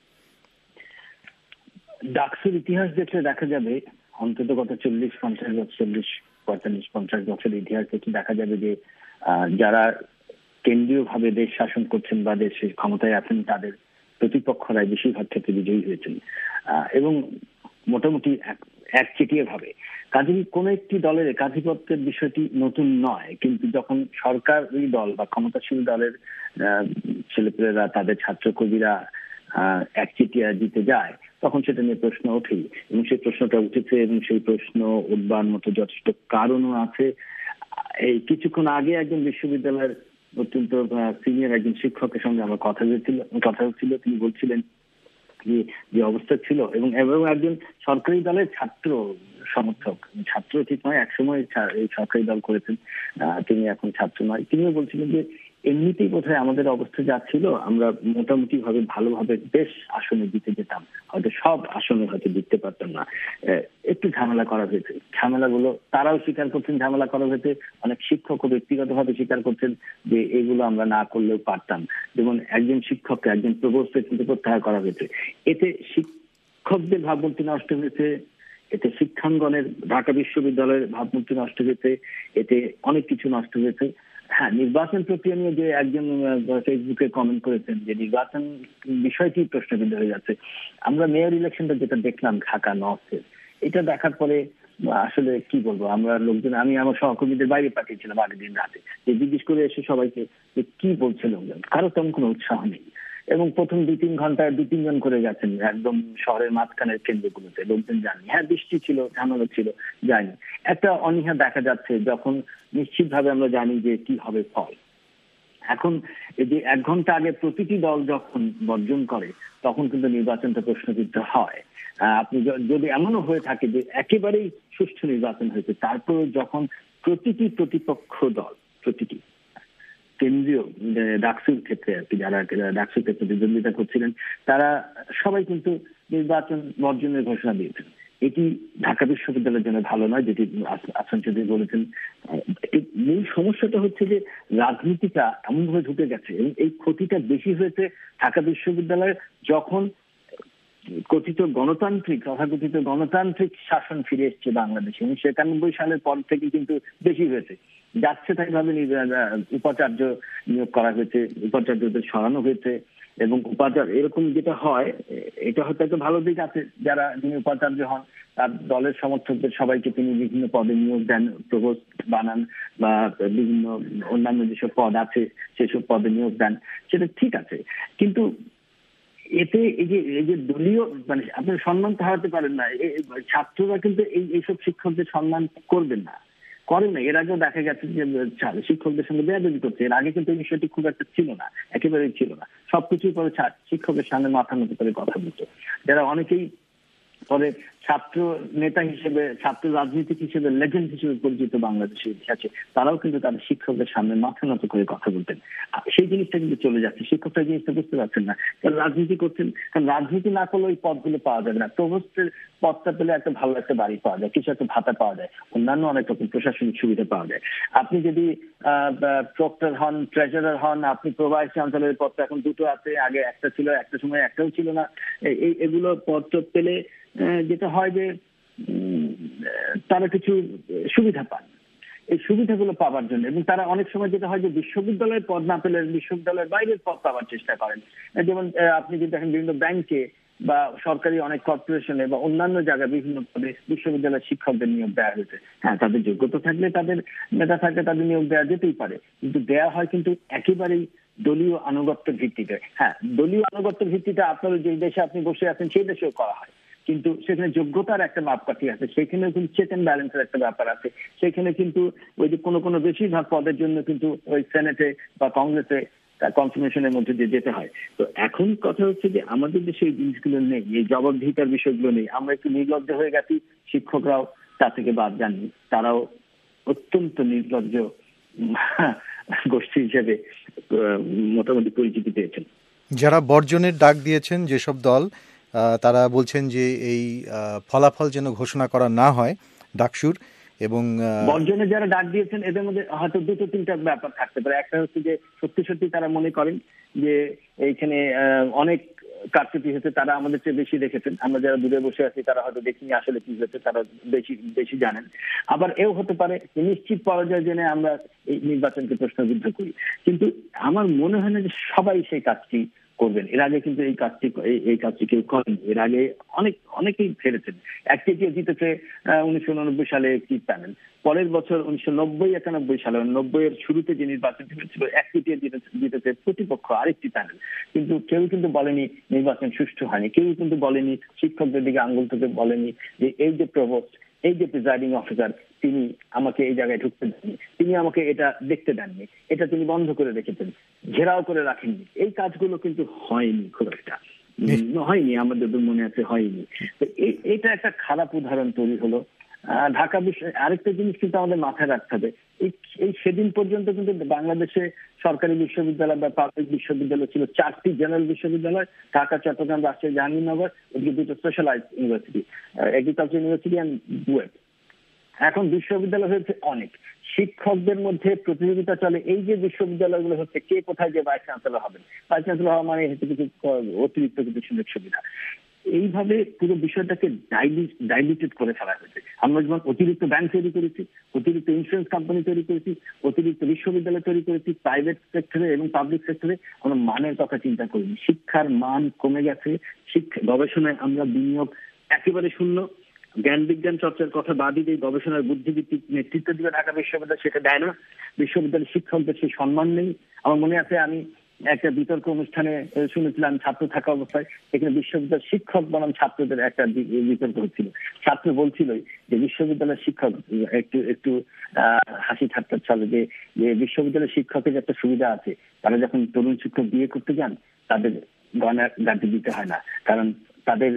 ডাকসুর ইতিহাস দেখলে দেখা যাবে অন্তত গত চল্লিশ পঞ্চাশ বছর চল্লিশ পঁয়তাল্লিশ পঞ্চাশ বছরের ইতিহাস দেখে দেখা যাবে যে যারা কেন্দ্রীয় ভাবে দেশ শাসন করছেন বা দেশের ক্ষমতায় আছেন তাদের প্রতিপক্ষরাই বেশিরভাগ ক্ষেত্রে বিজয়ী হয়েছেন এবং মোটামুটি একচেটিয়া ভাবে। কাজেই কোন একটি দলের একাধিপত্যের বিষয়টি নতুন নয়, কিন্তু যখন সরকার ওই দল বা ক্ষমতাশীল দলের ছেলেপেলেরা তাদের ছাত্র কবিরা একচেটিয়া দিতে যায় তখন সেটা নিয়ে প্রশ্ন ওঠেই, এবং সেই প্রশ্নটা উঠেছে এবং সেই প্রশ্ন উঠবার মতো যথেষ্ট কারণও আছে। এই কিছুক্ষণ আগে একজন বিশ্ববিদ্যালয়ের অত্যন্ত সিনিয়র একজন শিক্ষকের সঙ্গে আমার কথা হয়েছিল কথা হচ্ছিল তিনি বলছিলেন যে যে অবস্থা ছিল, এবং এবং একজন সরকারি দলের ছাত্র সমর্থক, ছাত্র ঠিক নয়, একসময় এই সরকারি দল করেছেন, তিনি এখন ছাত্র নয়, তিনিও বলছিলেন যে এমনিতেই বোধহয় আমাদের অবস্থা যা ছিল আমরা মোটামুটি ভাবে ভালোভাবে বেশ আসনে জিতে যেতাম, হয়তো সব আসনে হয়তো জিততে পারতাম না। একটু ঝামেলা করা হয়েছে, ঝামেলাগুলো তারাও স্বীকার করছেন ঝামেলা করা হয়েছে, অনেক শিক্ষকও ব্যক্তিগতভাবে স্বীকার করছেন যে এগুলো আমরা না করলেও পারতাম। যেমন একজন শিক্ষককে, একজন প্রভোস্টকে কিন্তু প্রত্যাহার করা হয়েছে। এতে শিক্ষকদের ভাবমূর্তি নষ্ট হয়েছে, এতে শিক্ষাঙ্গনের, ঢাকা বিশ্ববিদ্যালয়ের ভাবমূর্তি নষ্ট হয়েছে, এতে অনেক কিছু নষ্ট হয়েছে। হ্যাঁ, নির্বাচন প্রক্রিয়া নিয়ে যে একজন ফেসবুকে কমেন্ট করেছেন যে নির্বাচন বিষয়টি প্রশ্নবিদ্ধ হয়ে যাচ্ছে। আমরা মেয়র ইলেকশনটা যেটা দেখলাম ঢাকা নর্থের, এটা দেখার পরে আসলে কি বলবো, আমরা লোকজন, আমি আমার সহকর্মীদের বাইরে পাঠিয়েছিলাম আগের দিন রাতে, যে জিজ্ঞেস করে এসে সবাইকে যে কি বলছে লোকজন, কারো তেমন কোনো উৎসাহ নেই। এবং প্রথম দুই তিন ঘন্টায় দু তিনজন করে গেছেন একদম শহরের মাঝখানের কেন্দ্রগুলোতে, লোকজন যাননি। হ্যাঁ, বৃষ্টি ছিল, ঝামেলা ছিল, যায়নি। একটা অনীহা দেখা যাচ্ছে যখন নিশ্চিতভাবে আমরা জানি যে কি হবে ফল। এখন এই যে এক ঘন্টা আগে প্রতিটি দল যখন বর্জন করে তখন কিন্তু নির্বাচনটা প্রশ্নবিদ্ধ হয়। আপনি যদি এমনও হয়ে থাকে যে একেবারেই সুষ্ঠু নির্বাচন হয়েছে, তারপর যখন প্রতিটি প্রতিপক্ষ দল, প্রতিটি কেন্দ্রীয় ডাকসুর ক্ষেত্রে আর কি, যারা ডাকসুর ক্ষেত্রে প্রতিদ্বন্দ্বিতা করছিলেন, তারা সবাই কিন্তু নির্বাচন বর্জনের ঘোষণা দিয়েছেন। এটি ঢাকা বিশ্ববিদ্যালয়ের জন্য ভালো নয়, যেটি আহসান চৌধুরী বলেছেন। মূল সমস্যাটা হচ্ছে যে রাজনীতিটা এমনভাবে ঢুকে গেছে এবং এই ক্ষতিটা বেশি হয়েছে ঢাকা বিশ্ববিদ্যালয়ে যখন কথিত গণতান্ত্রিক, তথাকথিত গণতান্ত্রিক শাসন ফিরে এসছে বাংলাদেশে। উনিশশো একানব্বই সালের পর থেকে কিন্তু বেশি হয়েছে। যাচ্ছে তাই ভাবে উপাচার্য নিয়োগ করা হয়েছে, উপাচার্যদের সরানো হয়েছে। এবং উপাচার্য এরকম যেটা হয়, এটা হয়তো একটা ভালো দিক আছে, যারা যিনি উপাচার্য হন তার দলের সমর্থকদের সবাইকে তিনি বিভিন্ন পদে নিয়োগ দেন, প্রভোস্ট বানান বা বিভিন্ন অন্যান্য যেসব পদ আছে সেসব পদে নিয়োগ দেন, সেটা ঠিক আছে। কিন্তু এতে এই যে এই যে দলীয়, মানে আপনি সম্মান তো হারাতে পারেন না। ছাত্ররা কিন্তু এই এইসব শিক্ষকদের সম্মান করবেন না, করেন না। এর আগেও দেখা গেছে যে শিক্ষকদের সঙ্গে বেয়াদবি করছে। এর আগে কিন্তু এই বিষয়টি খুব একটা ছিল না, একেবারেই ছিল না। সবকিছুই পরে শিক্ষকের সামনে মাথা মতো করে কথা বলতো, যারা অনেকেই পরে ছাত্র নেতা হিসেবে, ছাত্র রাজনীতিক হিসেবে, লেজেন্ড হিসেবে পরিচিত বাংলাদেশের ইতিহাসে, তারাও কিন্তু তাদের শিক্ষকদের সামনে মাথা নত করে কথা বলতেন। সেই জিনিসটা কিন্তু চলে যাচ্ছে, শিক্ষকরা জিনিসটা বুঝতে পারছেন না, কারণ রাজনীতি করছেন। কারণ রাজনীতি না করলে ওই পদগুলো পাওয়া যাবে না। প্রভোস্টের পদটা পেলে একটা ভালো একটা বাড়ি পাওয়া যায়, কিছু একটা ভাতা পাওয়া যায়, অন্যান্য অনেক রকম প্রশাসনিক সুবিধা পাওয়া যায়। আপনি যদি প্রক্টর হন, ট্রেজারার হন, আপনি প্রভাইস চ্যান্সেলরের পদটা এখন দুটো আছে, আগে একটা ছিল, একটা সময় একটাও ছিল না। এই এগুলো পদ পেলে যেটা হয় যে তারা কিছু সুবিধা পান। এই সুবিধাগুলো পাওয়ার জন্য, এবং তারা অনেক সময় যেটা হয় যে বিশ্ববিদ্যালয়ের পদ না পেলে বিশ্ববিদ্যালয়ের বাইরের পদ পাওয়ার চেষ্টা করেন। যেমন আপনি যদি দেখেন বিভিন্ন ব্যাংকে বা সরকারি অনেক কর্পোরেশনে বা অন্যান্য জায়গায় বিভিন্ন পদে বিশ্ববিদ্যালয়ের শিক্ষকদের নিয়োগ দেওয়া হয়েছে। হ্যাঁ, তাদের যোগ্যতা থাকলে, তাদের নেতা থাকলে তাদের নিয়োগ দেওয়া যেতেই পারে, কিন্তু দেওয়া হয় কিন্তু একেবারেই দলীয় আনুগত্যের ভিত্তিতে। হ্যাঁ, দলীয় আনুগত্যের ভিত্তিতে আপনার যে দেশে আপনি বসে আছেন সেই দেশেও করা হয়, কিন্তু সেখানে যোগ্যতার একটা মাপকাঠি আছে, সেখানে কিন্তু চেক এন্ড ব্যালেন্সের একটা ব্যাপার আছে। সেখানে কিন্তু ওই যে কোনো কোনো বেশিরভাগ পদের জন্য কিন্তু ওই সেনেটে বা কংগ্রেসে কনফার্মেশনের মধ্যে দিয়ে যেতে হয়। তো এখন কথা হচ্ছে যে আমাদের দেশে এই জিনিসগুলো নেই, এই জবাবদিহিতার বিষয়গুলো নেই। আমরা একটু নির্লজ্জ হয়ে গেছি, শিক্ষকরাও তা থেকে বাদ যাননি, তারাও অত্যন্ত নির্লজ্জ গোষ্ঠী হিসেবে মোটামুটি পরিচিতি পেয়েছেন। যারা বর্জনের ডাক দিয়েছেন যেসব দল, তারা বলছেন যে এই ফলাফল যেন ঘোষণা করা না হয় ডাকসুর, এবং বর্জনের যারা ডাক দিয়েছেন এদের মধ্যে হয়তো দুটো তিনটা ব্যাপার থাকতে পারে। একটা হচ্ছে যে সত্যি সত্যি তারা মনে করেন যে এইখানে অনেক কারচুপি হয়েছে, তারা আমাদের চেয়ে বেশি দেখেছেন। আমরা যারা দূরে বসে আছি তারা হয়তো দেখিনি আসলে কি হয়েছে, তারা বেশি বেশি জানেন। আবার এও হতে পারে নিশ্চিত পরাজয় জেনে আমরা এই নির্বাচনকে প্রশ্নবিদ্ধ করি। কিন্তু আমার মনে হয় না যে সবাই সেই কাজটি করবেন। এর আগে কিন্তু এই কাজটি এই কাজটি কেউ করেন। এর আগে অনেক অনেকেই ফেরেছেন। একটিকে জিতেছে উনিশশো উননব্বই সালে একটি প্যানেল, পরের বছর উনিশশো নব্বই একানব্বই সালে নব্বই এর শুরুতে যে নির্বাচনটি হয়েছিল একটিকে জিতেছে প্রতিপক্ষ আরেকটি প্যানেল। কিন্তু কেউ কিন্তু বলেনি নির্বাচন সুষ্ঠু হয়নি, কেউ কিন্তু বলেনি, শিক্ষকদের দিকে আঙ্গুল থেকে বলেনি যে এই যে প্রভোস্ট, এই যে প্রিজাইডিং অফিসার, তিনি আমাকে এই জায়গায় ঢুকতে দেননি, তিনি আমাকে এটা দেখতে দেননি, এটা তিনি বন্ধ করে রেখেছেন, ঘেরাও করে রাখেননি। এই কাজগুলো কিন্তু হয়নি, খুব একটা হয়নি, আমাদের মনে আছে হয়নি। তো এটা একটা খারাপ উদাহরণ তৈরি হলো। ঢাকা বিশ্ব আরেকটা জিনিস কিন্তু আমাদের মাথায় রাখতে হবে, এই সেদিন পর্যন্ত কিন্তু বাংলাদেশে সরকারি বিশ্ববিদ্যালয় বা পাবলিক বিশ্ববিদ্যালয় ছিল চারটি, জেনারেল বিশ্ববিদ্যালয়, ঢাকা, চট্টগ্রাম, রাজশাহী, জাহাঙ্গীরনগর, ওদিকে দুটো specialised university, agriculture university and BUET. এখন বিশ্ববিদ্যালয় হয়েছে অনেক, শিক্ষকদের মধ্যে প্রতিযোগিতা চলে। এই যে বিশ্ববিদ্যালয়গুলো হচ্ছে, কে কোথায় যে ভাইস চ্যান্সেলর হবেন, ভাইস চ্যান্সেলর হওয়া মানে হচ্ছে কিছু অতিরিক্ত কিছু সুযোগ সুবিধা। এইভাবে পুরো বিষয়টাকে ডাইলিউটেড করে ফেলা হয়েছে। আমরা যেমন অতিরিক্ত ব্যাংক তৈরি করেছি, অতিরিক্ত ইন্স্যুরেন্স কোম্পানি তৈরি করেছি, অতিরিক্ত বিশ্ববিদ্যালয় তৈরি করেছি, প্রাইভেট সেক্টরে এবং পাবলিক সেক্টরে কোনো মানের কথা চিন্তা করিনি। শিক্ষার মান কমে গেছে, শিক্ষা গবেষণায় আমরা বিনিয়োগ একেবারে শূন্য। জ্ঞান বিজ্ঞান চর্চার কথা বাদই দিয়ে গবেষণার বুদ্ধিভিত্তিক নেতৃত্ব দিবে ঢাকা বিশ্ববিদ্যালয়, সেটা দেয় না। বিশ্ববিদ্যালয়ের শিক্ষকদের সেই সম্মান নেই। আমার মনে আছে আমি একটা বিতর্ক অনুষ্ঠানে শুনেছিলাম, ছাত্র থাকা অবস্থায় এখানে বিশ্ববিদ্যালয়ের শিক্ষক বনাম ছাত্রদের একটা বিতর্ক হচ্ছিল। ছাত্র বলছিল যে বিশ্ববিদ্যালয়ের শিক্ষক একটু একটু আহ হাসি ঠাট্টার চলে যে বিশ্ববিদ্যালয়ের শিক্ষকের একটা সুবিধা আছে, তারা যখন তরুণ শিক্ষক বিয়ে করতে যান তাদের গয়না গাঁটি দিতে হয় না, কারণ তাদের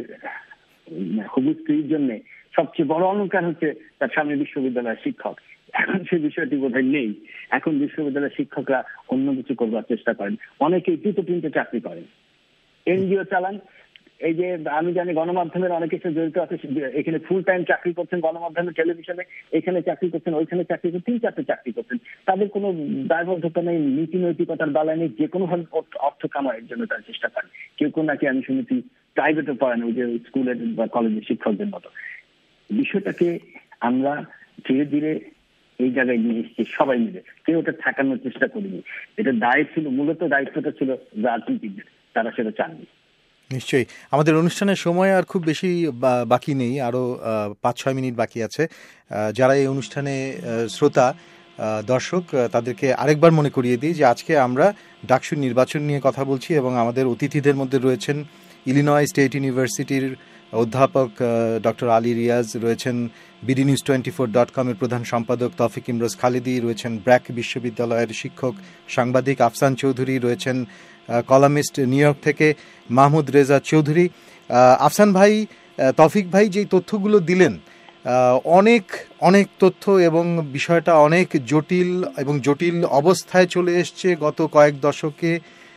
হবু স্ত্রীর জন্য সবচেয়ে বড় অলংকার হচ্ছে তার সামনে বিশ্ববিদ্যালয়ের শিক্ষক। এখন সেই বিষয়টি বোধহয় নেই। এখন বিশ্ববিদ্যালয়ের শিক্ষকরা অন্য কিছু করবার চেষ্টা করেন, অনেকেই দুটো তিনটে চাকরি করেন, এনজিও চালান। এই যে আমি জানি গণমাধ্যমের অনেকে জড়িত আছে, এখানে ফুল টাইম চাকরি করছেন, গণমাধ্যমে টেলিভিশনে এখানে চাকরি করছেন, ওইখানে চাকরি করছেন, তিন চারটে চাকরি করছেন। তাদের কোনো দায়বদ্ধতা নেই, নীতি নৈতিকতার বালাই নেই, যে কোনো ভাবে অর্থ কামানোর জন্য তার চেষ্টা করেন। কেউ কেউ নাকি আমি শুনেছি প্রাইভেটে পড়েন, ওই যে স্কুলের বা কলেজের শিক্ষকদের মতো। বিষয়টাকে আমরা ধীরে ধীরে এই জায়গায় নিয়ে এসেছি সবাই মিলে, কেউ ওটা ঠেকানোর চেষ্টা করিনি। এটা দায় ছিল, মূলত দায়িত্বটা ছিল রাজনীতিকদের, তারা সেটা চাননি। নিশ্চয়ই। আমাদের অনুষ্ঠানের সময় আর খুব বেশি বাকি নেই, আরও পাঁচ ছয় মিনিট বাকি আছে। যারা এই অনুষ্ঠানে শ্রোতা দর্শক, তাদেরকে আরেকবার মনে করিয়ে দিই যে আজকে আমরা ডাকসু নির্বাচন নিয়ে কথা বলছি এবং আমাদের অতিথিদের মধ্যে রয়েছেন ইলিনয় স্টেট ইউনিভার্সিটির অধ্যাপক ডক্টর আলী রিয়াজ, রয়েছেন BD news twenty four dot কমের প্রধান সম্পাদক তৌফিক ইমরোজ খালেদি, রয়েছেন ব্র্যাক বিশ্ববিদ্যালয়ের শিক্ষক সাংবাদিক আফসান চৌধুরী, রয়েছেন কলামিস্ট নিউ ইয়র্ক থেকে মাহমুদ রেজা চৌধুরী। আফসান ভাই, তৌফিক ভাই যেই তথ্যগুলো দিলেন, অনেক অনেক তথ্য এবং বিষয়টা অনেক জটিল এবং জটিল অবস্থায় চলে এসছে গত কয়েক দশকে।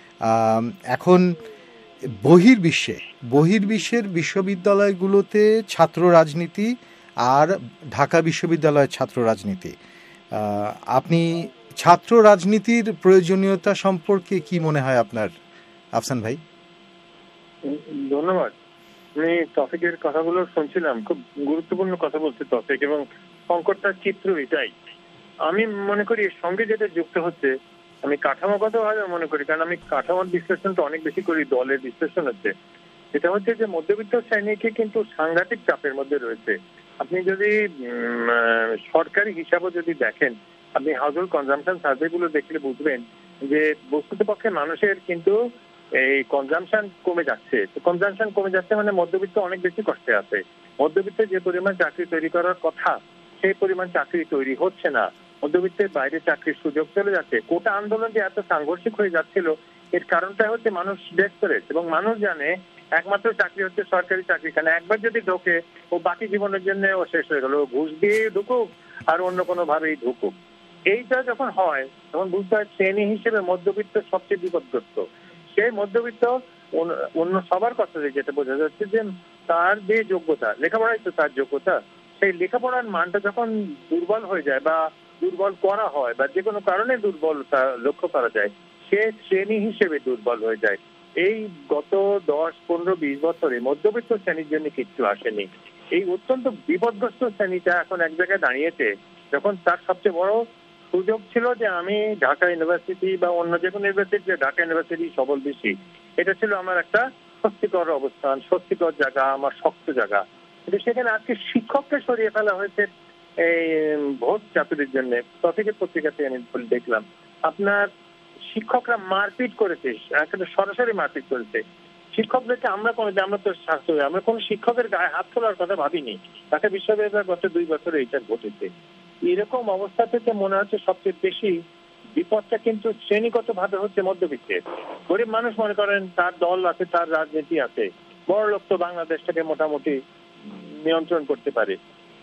এখন বহির্বিশ্বে বহির্বিশ্বের বিশ্ববিদ্যালয়গুলোতে ছাত্র রাজনীতি আর ঢাকা বিশ্ববিদ্যালয়ের ছাত্র রাজনীতি, আপনি ছাত্র রাজনীতির প্রয়োজনীয়তা সম্পর্কে কি মনে হয় আপনার, আফসান ভাই? ধন্যবাদ। আমি তৌফিকের কথাগুলো শুনছিলাম, খুব গুরুত্বপূর্ণ কথা বলছে তৌফিক, এবং সংকটটার চিত্র এটাই। আমি মনে করি এর সঙ্গে যেটা যুক্ত হচ্ছে, আমি কাঠামোগতভাবে মনে করি, কারণ আমি কাঠামোর বিশ্লেষণটা অনেক বেশি করি, দলের বিশ্লেষণ হচ্ছে, এটা হচ্ছে যে মধ্যবিত্ত শ্রেণীকে কিন্তু সাংঘাতিক চাপের মধ্যে রয়েছে। আপনি যদি সরকারি হিসাবও যদি দেখেন, আপনি হাউসহোল্ড কনজাম্পশন সার্ভে গুলো দেখলে বুঝবেন যে বস্তুতপক্ষে মানুষের কিন্তু এই কনজাম্পশন কমে যাচ্ছে। তো কনজাম্পশন কমে যাচ্ছে মানে মধ্যবিত্ত অনেক বেশি কষ্টে আছে। মধ্যবিত্তে যে পরিমাণ চাকরি তৈরি করার কথা, সেই পরিমাণ চাকরি তৈরি হচ্ছে না। মধ্যবিত্তের বাইরে চাকরির সুযোগ চলে যাচ্ছে। কোটা আন্দোলন যে এত সাংঘর্ষিক হয়ে যাচ্ছিল, এর কারণটা হচ্ছে মানুষ ডেসপারেট, এবং মানুষ জানে একমাত্র চাকরি হচ্ছে সরকারি চাকরি। কারণ একবার যদি ঢোকে, ও বাকি জীবনের জন্য ও শেষ হয়ে গেল, ঘুষ দিয়ে ঢুকুক আর অন্য কোনো ভাবেই ঢুকুক। এইটা যখন হয় তখন বুঝতে হয় শ্রেণী হিসেবে মধ্যবিত্ত সবচেয়ে বিপদগ্রস্ত। সেই মধ্যবিত্ত অন্য সবার কথা যেটা বোঝা যাচ্ছে যে তার যে যোগ্যতা, লেখাপড়াই তো তার যোগ্যতা, সেই লেখাপড়ার মানটা যখন দুর্বল হয়ে যায় বা দুর্বল করা হয় বা যে কোনো কারণে দুর্বলতা লক্ষ্য করা যায়, সে শ্রেণী হিসেবে দুর্বল হয়ে যায়। এই গত দশ পনেরো বিশ বছরে মধ্যবিত্ত শ্রেণীর জন্য কিচ্ছু আসেনি। এই অত্যন্ত বিপদগ্রস্ত শ্রেণীটা এখন এক জায়গায় দাঁড়িয়েছে, যখন তার সবচেয়ে বড় সুযোগ ছিল যে আমি ঢাকা ইউনিভার্সিটি বা অন্য যে কোনো ইউনিভার্সিটি, ঢাকা ইউনিভার্সিটি সবল বেশি, এটা ছিল আমার একটা স্বস্তিকর অবস্থান, স্বস্তিকর জায়গা, আমার শক্ত জায়গা। কিন্তু সেখানে আজকে শিক্ষককে সরিয়ে ফেলা হয়েছে এই ভোট চাতুরির জন্য। তথিকের পত্রিকাতে আমি দেখলাম আপনার শিক্ষকরা মারপিট করেছে, একটা সরাসরি মারপিট করেছে শিক্ষকদেরকে। আমরা কোনো আমরা তো ছাত্র, আমরা কোনো শিক্ষকের গায়ে হাত তোলার কথা ভাবিনি। ঢাকা বিশ্ববিদ্যালয় গত দুই বছরে এটা ঘটেছে। এরকম অবস্থা থেকে মনে হচ্ছে সবচেয়ে বেশি বিপদটা কিন্তু শ্রেণীগত ভাবে হচ্ছে মধ্যবিত্তের। গরিব মানুষ মনে করেন তার দল আছে, তার রাজনীতি আছে, বড় লোক তো বাংলাদেশটাকে মোটামুটি নিয়ন্ত্রণ করতে পারে।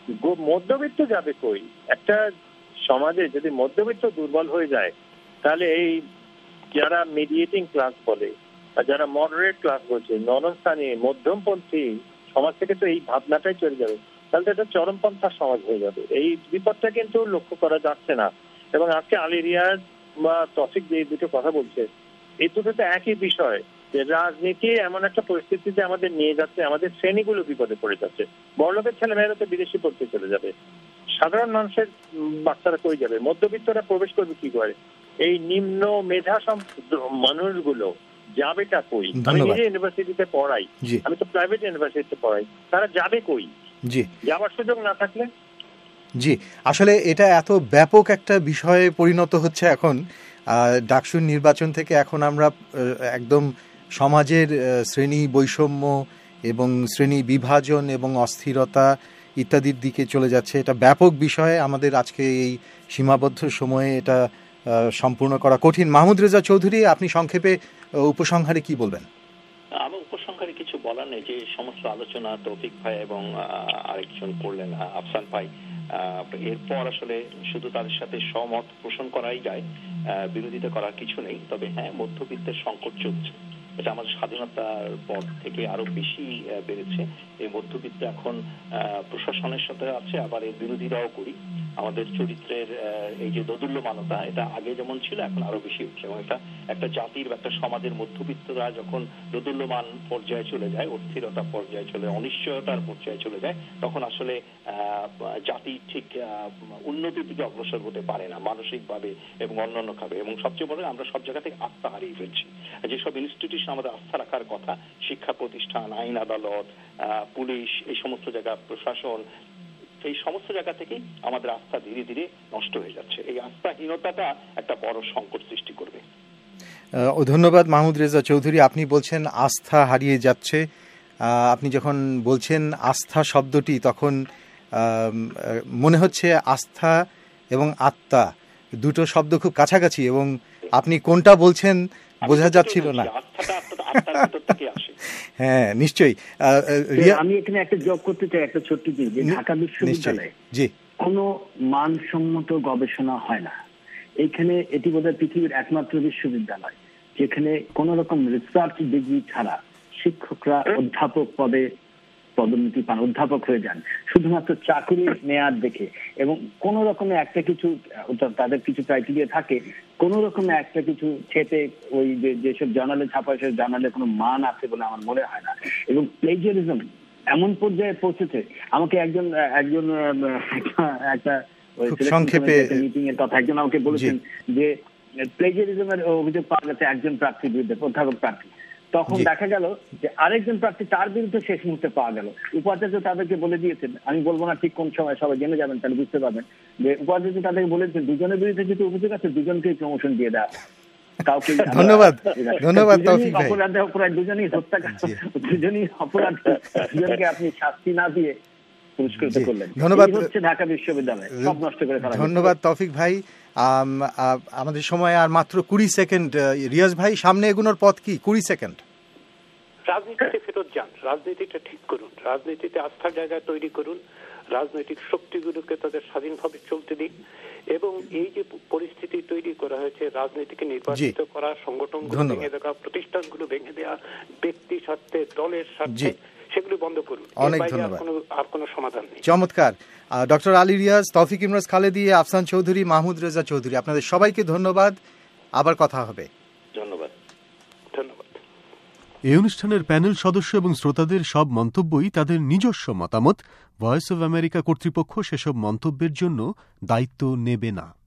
মধ্যবিত্ত যাবে কই? একটা সমাজে যদি মধ্যবিত্ত দুর্বল হয়ে যায়, তাহলে এই যারা মিডিয়েটিং ক্লাস বলে বা যারা মডারেট ক্লাস বলছে, নরমস্থানীয় মধ্যমপন্থী সমাজ থেকে তো এই ভাবনাটাই চলে যাবে। তাহলে এটা চরমপন্থার সমাজ হয়ে যাবে। এই বিপদটা কিন্তু লক্ষ্য করা যাচ্ছে না। এবং আজকে আলী রিয়াজ বা তৌফিক যে দুটো কথা বলছে, এই দুটো তো একই বিষয়, যে রাজনীতি এমন একটা পরিস্থিতিতে আমাদের নিয়ে যাচ্ছে, আমাদের শ্রেণীগুলো বিপদে পড়ে যাচ্ছে। বড়লোকের ছেলেমেয়েরা তো বিদেশি পড়তে চলে যাবে, সাধারণ মানুষের বাচ্চারা কই যাবে? মধ্যবিত্তরা প্রবেশ করবে কি করে? এই নিম্ন মেধা মানুষগুলো যাবেটা কই? আমি নিজে ইউনিভার্সিটিতে পড়াই, আমি তো প্রাইভেট ইউনিভার্সিটিতে পড়াই, তারা যাবে কই? জি, যাওয়ার সুযোগ না থাকলে। জি, আসলে এটা এত ব্যাপক একটা বিষয়ে পরিণত হচ্ছে এখন। ডাকসুর নির্বাচন থেকে এখন আমরা একদম সমাজের শ্রেণী বৈষম্য এবং শ্রেণী বিভাজন এবং অস্থিরতা ইত্যাদির দিকে চলে যাচ্ছে। এটা ব্যাপক বিষয়ে আমাদের আজকে এই সীমাবদ্ধ সময়ে এটা সম্পূর্ণ করা কঠিন। মাহমুদ রেজা চৌধুরী, আপনি সংক্ষেপে উপসংহারে কি বলবেন? আমার উপসংহারে কিছু বলার নেই। যে সমস্ত আলোচনা তৌফিক ভাই এবং আরেকজন করলেন আফসান ভাই, এরপর আসলে শুধু তাদের সাথে সহমত পোষণ করাই যায়, বিরোধিতা করার কিছু নেই। তবে হ্যাঁ, মধ্যবিত্তের সংকট চলছে, এটা আমাদের স্বাধীনতার পর থেকে আরো বেশি বেড়েছে। এই মধ্যবিত্ত এখন প্রশাসনের সাথে আছে, আবার এর বিরোধিতাও করি। আমাদের চরিত্রের এই যে দোদুল্যমানতা, এটা আগে যেমন ছিল এখন আরো বেশি উঠছে। এবং এটা একটা জাতির বা একটা সমাজের মধ্যবিত্তরা যখন দোদুল্যমান পর্যায়ে চলে যায়, অস্থিরতা পর্যায়ে চলে, অনিশ্চয়তার পর্যায়ে চলে যায়, তখন আসলে জাতি ঠিক উন্নতির দিকে অগ্রসর হতে পারে না মানসিকভাবে এবং অন্যান্য ভাবে। এবং সবচেয়ে বড়, আমরা সব জায়গা থেকে আস্থা হারিয়ে ফেলছি। যেসব ইনস্টিটিউশন আমাদের আস্থা রাখার কথা, শিক্ষা প্রতিষ্ঠান, আইন আদালত, পুলিশ, এই সমস্ত জায়গা, প্রশাসন, এই সমস্ত জায়গা থেকেই আমাদের আস্থা ধীরে ধীরে নষ্ট হয়ে যাচ্ছে। এই আস্থাহীনতাটা একটা বড় সংকট সৃষ্টি করবে। ধন্যবাদ মাহমুদ রেজা চৌধুরী। আপনি বলছেন আস্থা হারিয়ে যাচ্ছে। আপনি যখন বলছেন আস্থা শব্দটি, তখন মনে হচ্ছে আস্থা এবং আত্মা দুটো শব্দ খুব কাছাকাছি, এবং আপনি কোনটা বলছেন বোঝা যাচ্ছিল না। হ্যাঁ, নিশ্চয়ই। আমি এখানে একটা যোগ করতে চাই, একটা ছোট্ট জিনিস, যে ঢাকা বিশ্ববিদ্যালয়ে কোনো মানসম্মত গবেষণা হয় না। এখানে এটি বোধহয় পৃথিবীর একমাত্র বিশ্ববিদ্যালয় যেখানে কোন রকম রিসার্চ ডিগ্রি ছাড়া শিক্ষকরা অধ্যাপক পদে পদোন্নতি পান, অধ্যাপক হয়ে যান শুধুমাত্র চাকরির মেয়াদ দেখে। এবং কোন রকমে একটা কিছু, তাদের কিছু ক্রাইটেরিয়া থাকে, কোন রকমে একটা কিছু ছেপে ওই যেসব জার্নালে ছাপা, সেসব জার্নালে কোনো মান আছে বলে আমার মনে হয় না। এবং প্লেজিয়ারিজম এমন পর্যায়ে পৌঁছেছে, আমাকে একজন একজন একটা সংক্ষেপে মিটিং এর কথা একজন আমাকে বলেছেন যে প্লেজিয়ারিজমের অভিযোগ পাওয়া গেছে একজন প্রার্থীর বিরুদ্ধে, অধ্যাপক প্রার্থী। তখন দেখা গেল যে আরেকজন প্রার্থী তার বিরুদ্ধে শেষ মুহূর্তে পাওয়া গেল। উপাচার্য তাদেরকে বলে দিয়েছেন, আমি বলবো না ঠিক কোন সময়, সবাই জেনে যাবেন, তাহলে বুঝতে পারবেন, যে উপাচার্য তাদেরকে বলেছেন দুজনের বিরুদ্ধে যেহেতু অভিযোগ আছে দুজনকেই প্রমোশন দিয়ে দেওয়া। কাউকে ধন্যবাদ ধন্যবাদ তৌফিক ভাই। অপরাধে অপরাধ দুজনই হত্যাকারী, দুজনই অপরাধ, দুজনকে আপনি শাস্তি না দিয়ে পুরস্কৃত করলেন। ধন্যবাদ হচ্ছে ঢাকা বিশ্ববিদ্যালয় সব নষ্ট করে ফেলা। ধন্যবাদ তৌফিক ভাই। আমাদের সময় আর মাত্র কুড়ি সেকেন্ড। রিয়াজ ভাই, সামনে এগোনোর পথ কি? কুড়ি সেকেন্ড। রাজনীতিতে ফেরত যান, রাজনীতিটা ঠিক করুন, রাজনীতিতে আস্থার জায়গা তৈরি করুন, রাজনৈতিক শক্তিগুলোকে তাদের স্বাধীনভাবে চলতে দিন। এবং এই যে পরিস্থিতি তৈরি করা হয়েছে, রাজনীতিকে নির্বাচিত করা, সংগঠনগুলো ভেঙে দেওয়া, প্রতিষ্ঠানগুলো ভেঙে দেওয়া, ব্যক্তি স্বার্থে, দলের স্বার্থে, সেগুলো বন্ধ করুন। অনেক ধন্যবাদ। আর কোনো সমাধান নেই। চমৎকার। ডক্টর আলী রিয়াজ, তৌফিক ইমরাজ খালেদি, আফসান চৌধুরী, মাহমুদ রেজা চৌধুরী, আপনাদের সবাইকে ধন্যবাদ। আবার কথা হবে। ধন্যবাদ। ধন্যবাদ। এই অনুষ্ঠানের প্যানেল সদস্য এবং শ্রোতাদের সব মন্তব্যই তাদের নিজস্ব মতামত। ভয়েস অব আমেরিকা কর্তৃপক্ষ সেসব মন্তব্যের জন্য দায়িত্ব নেবে না।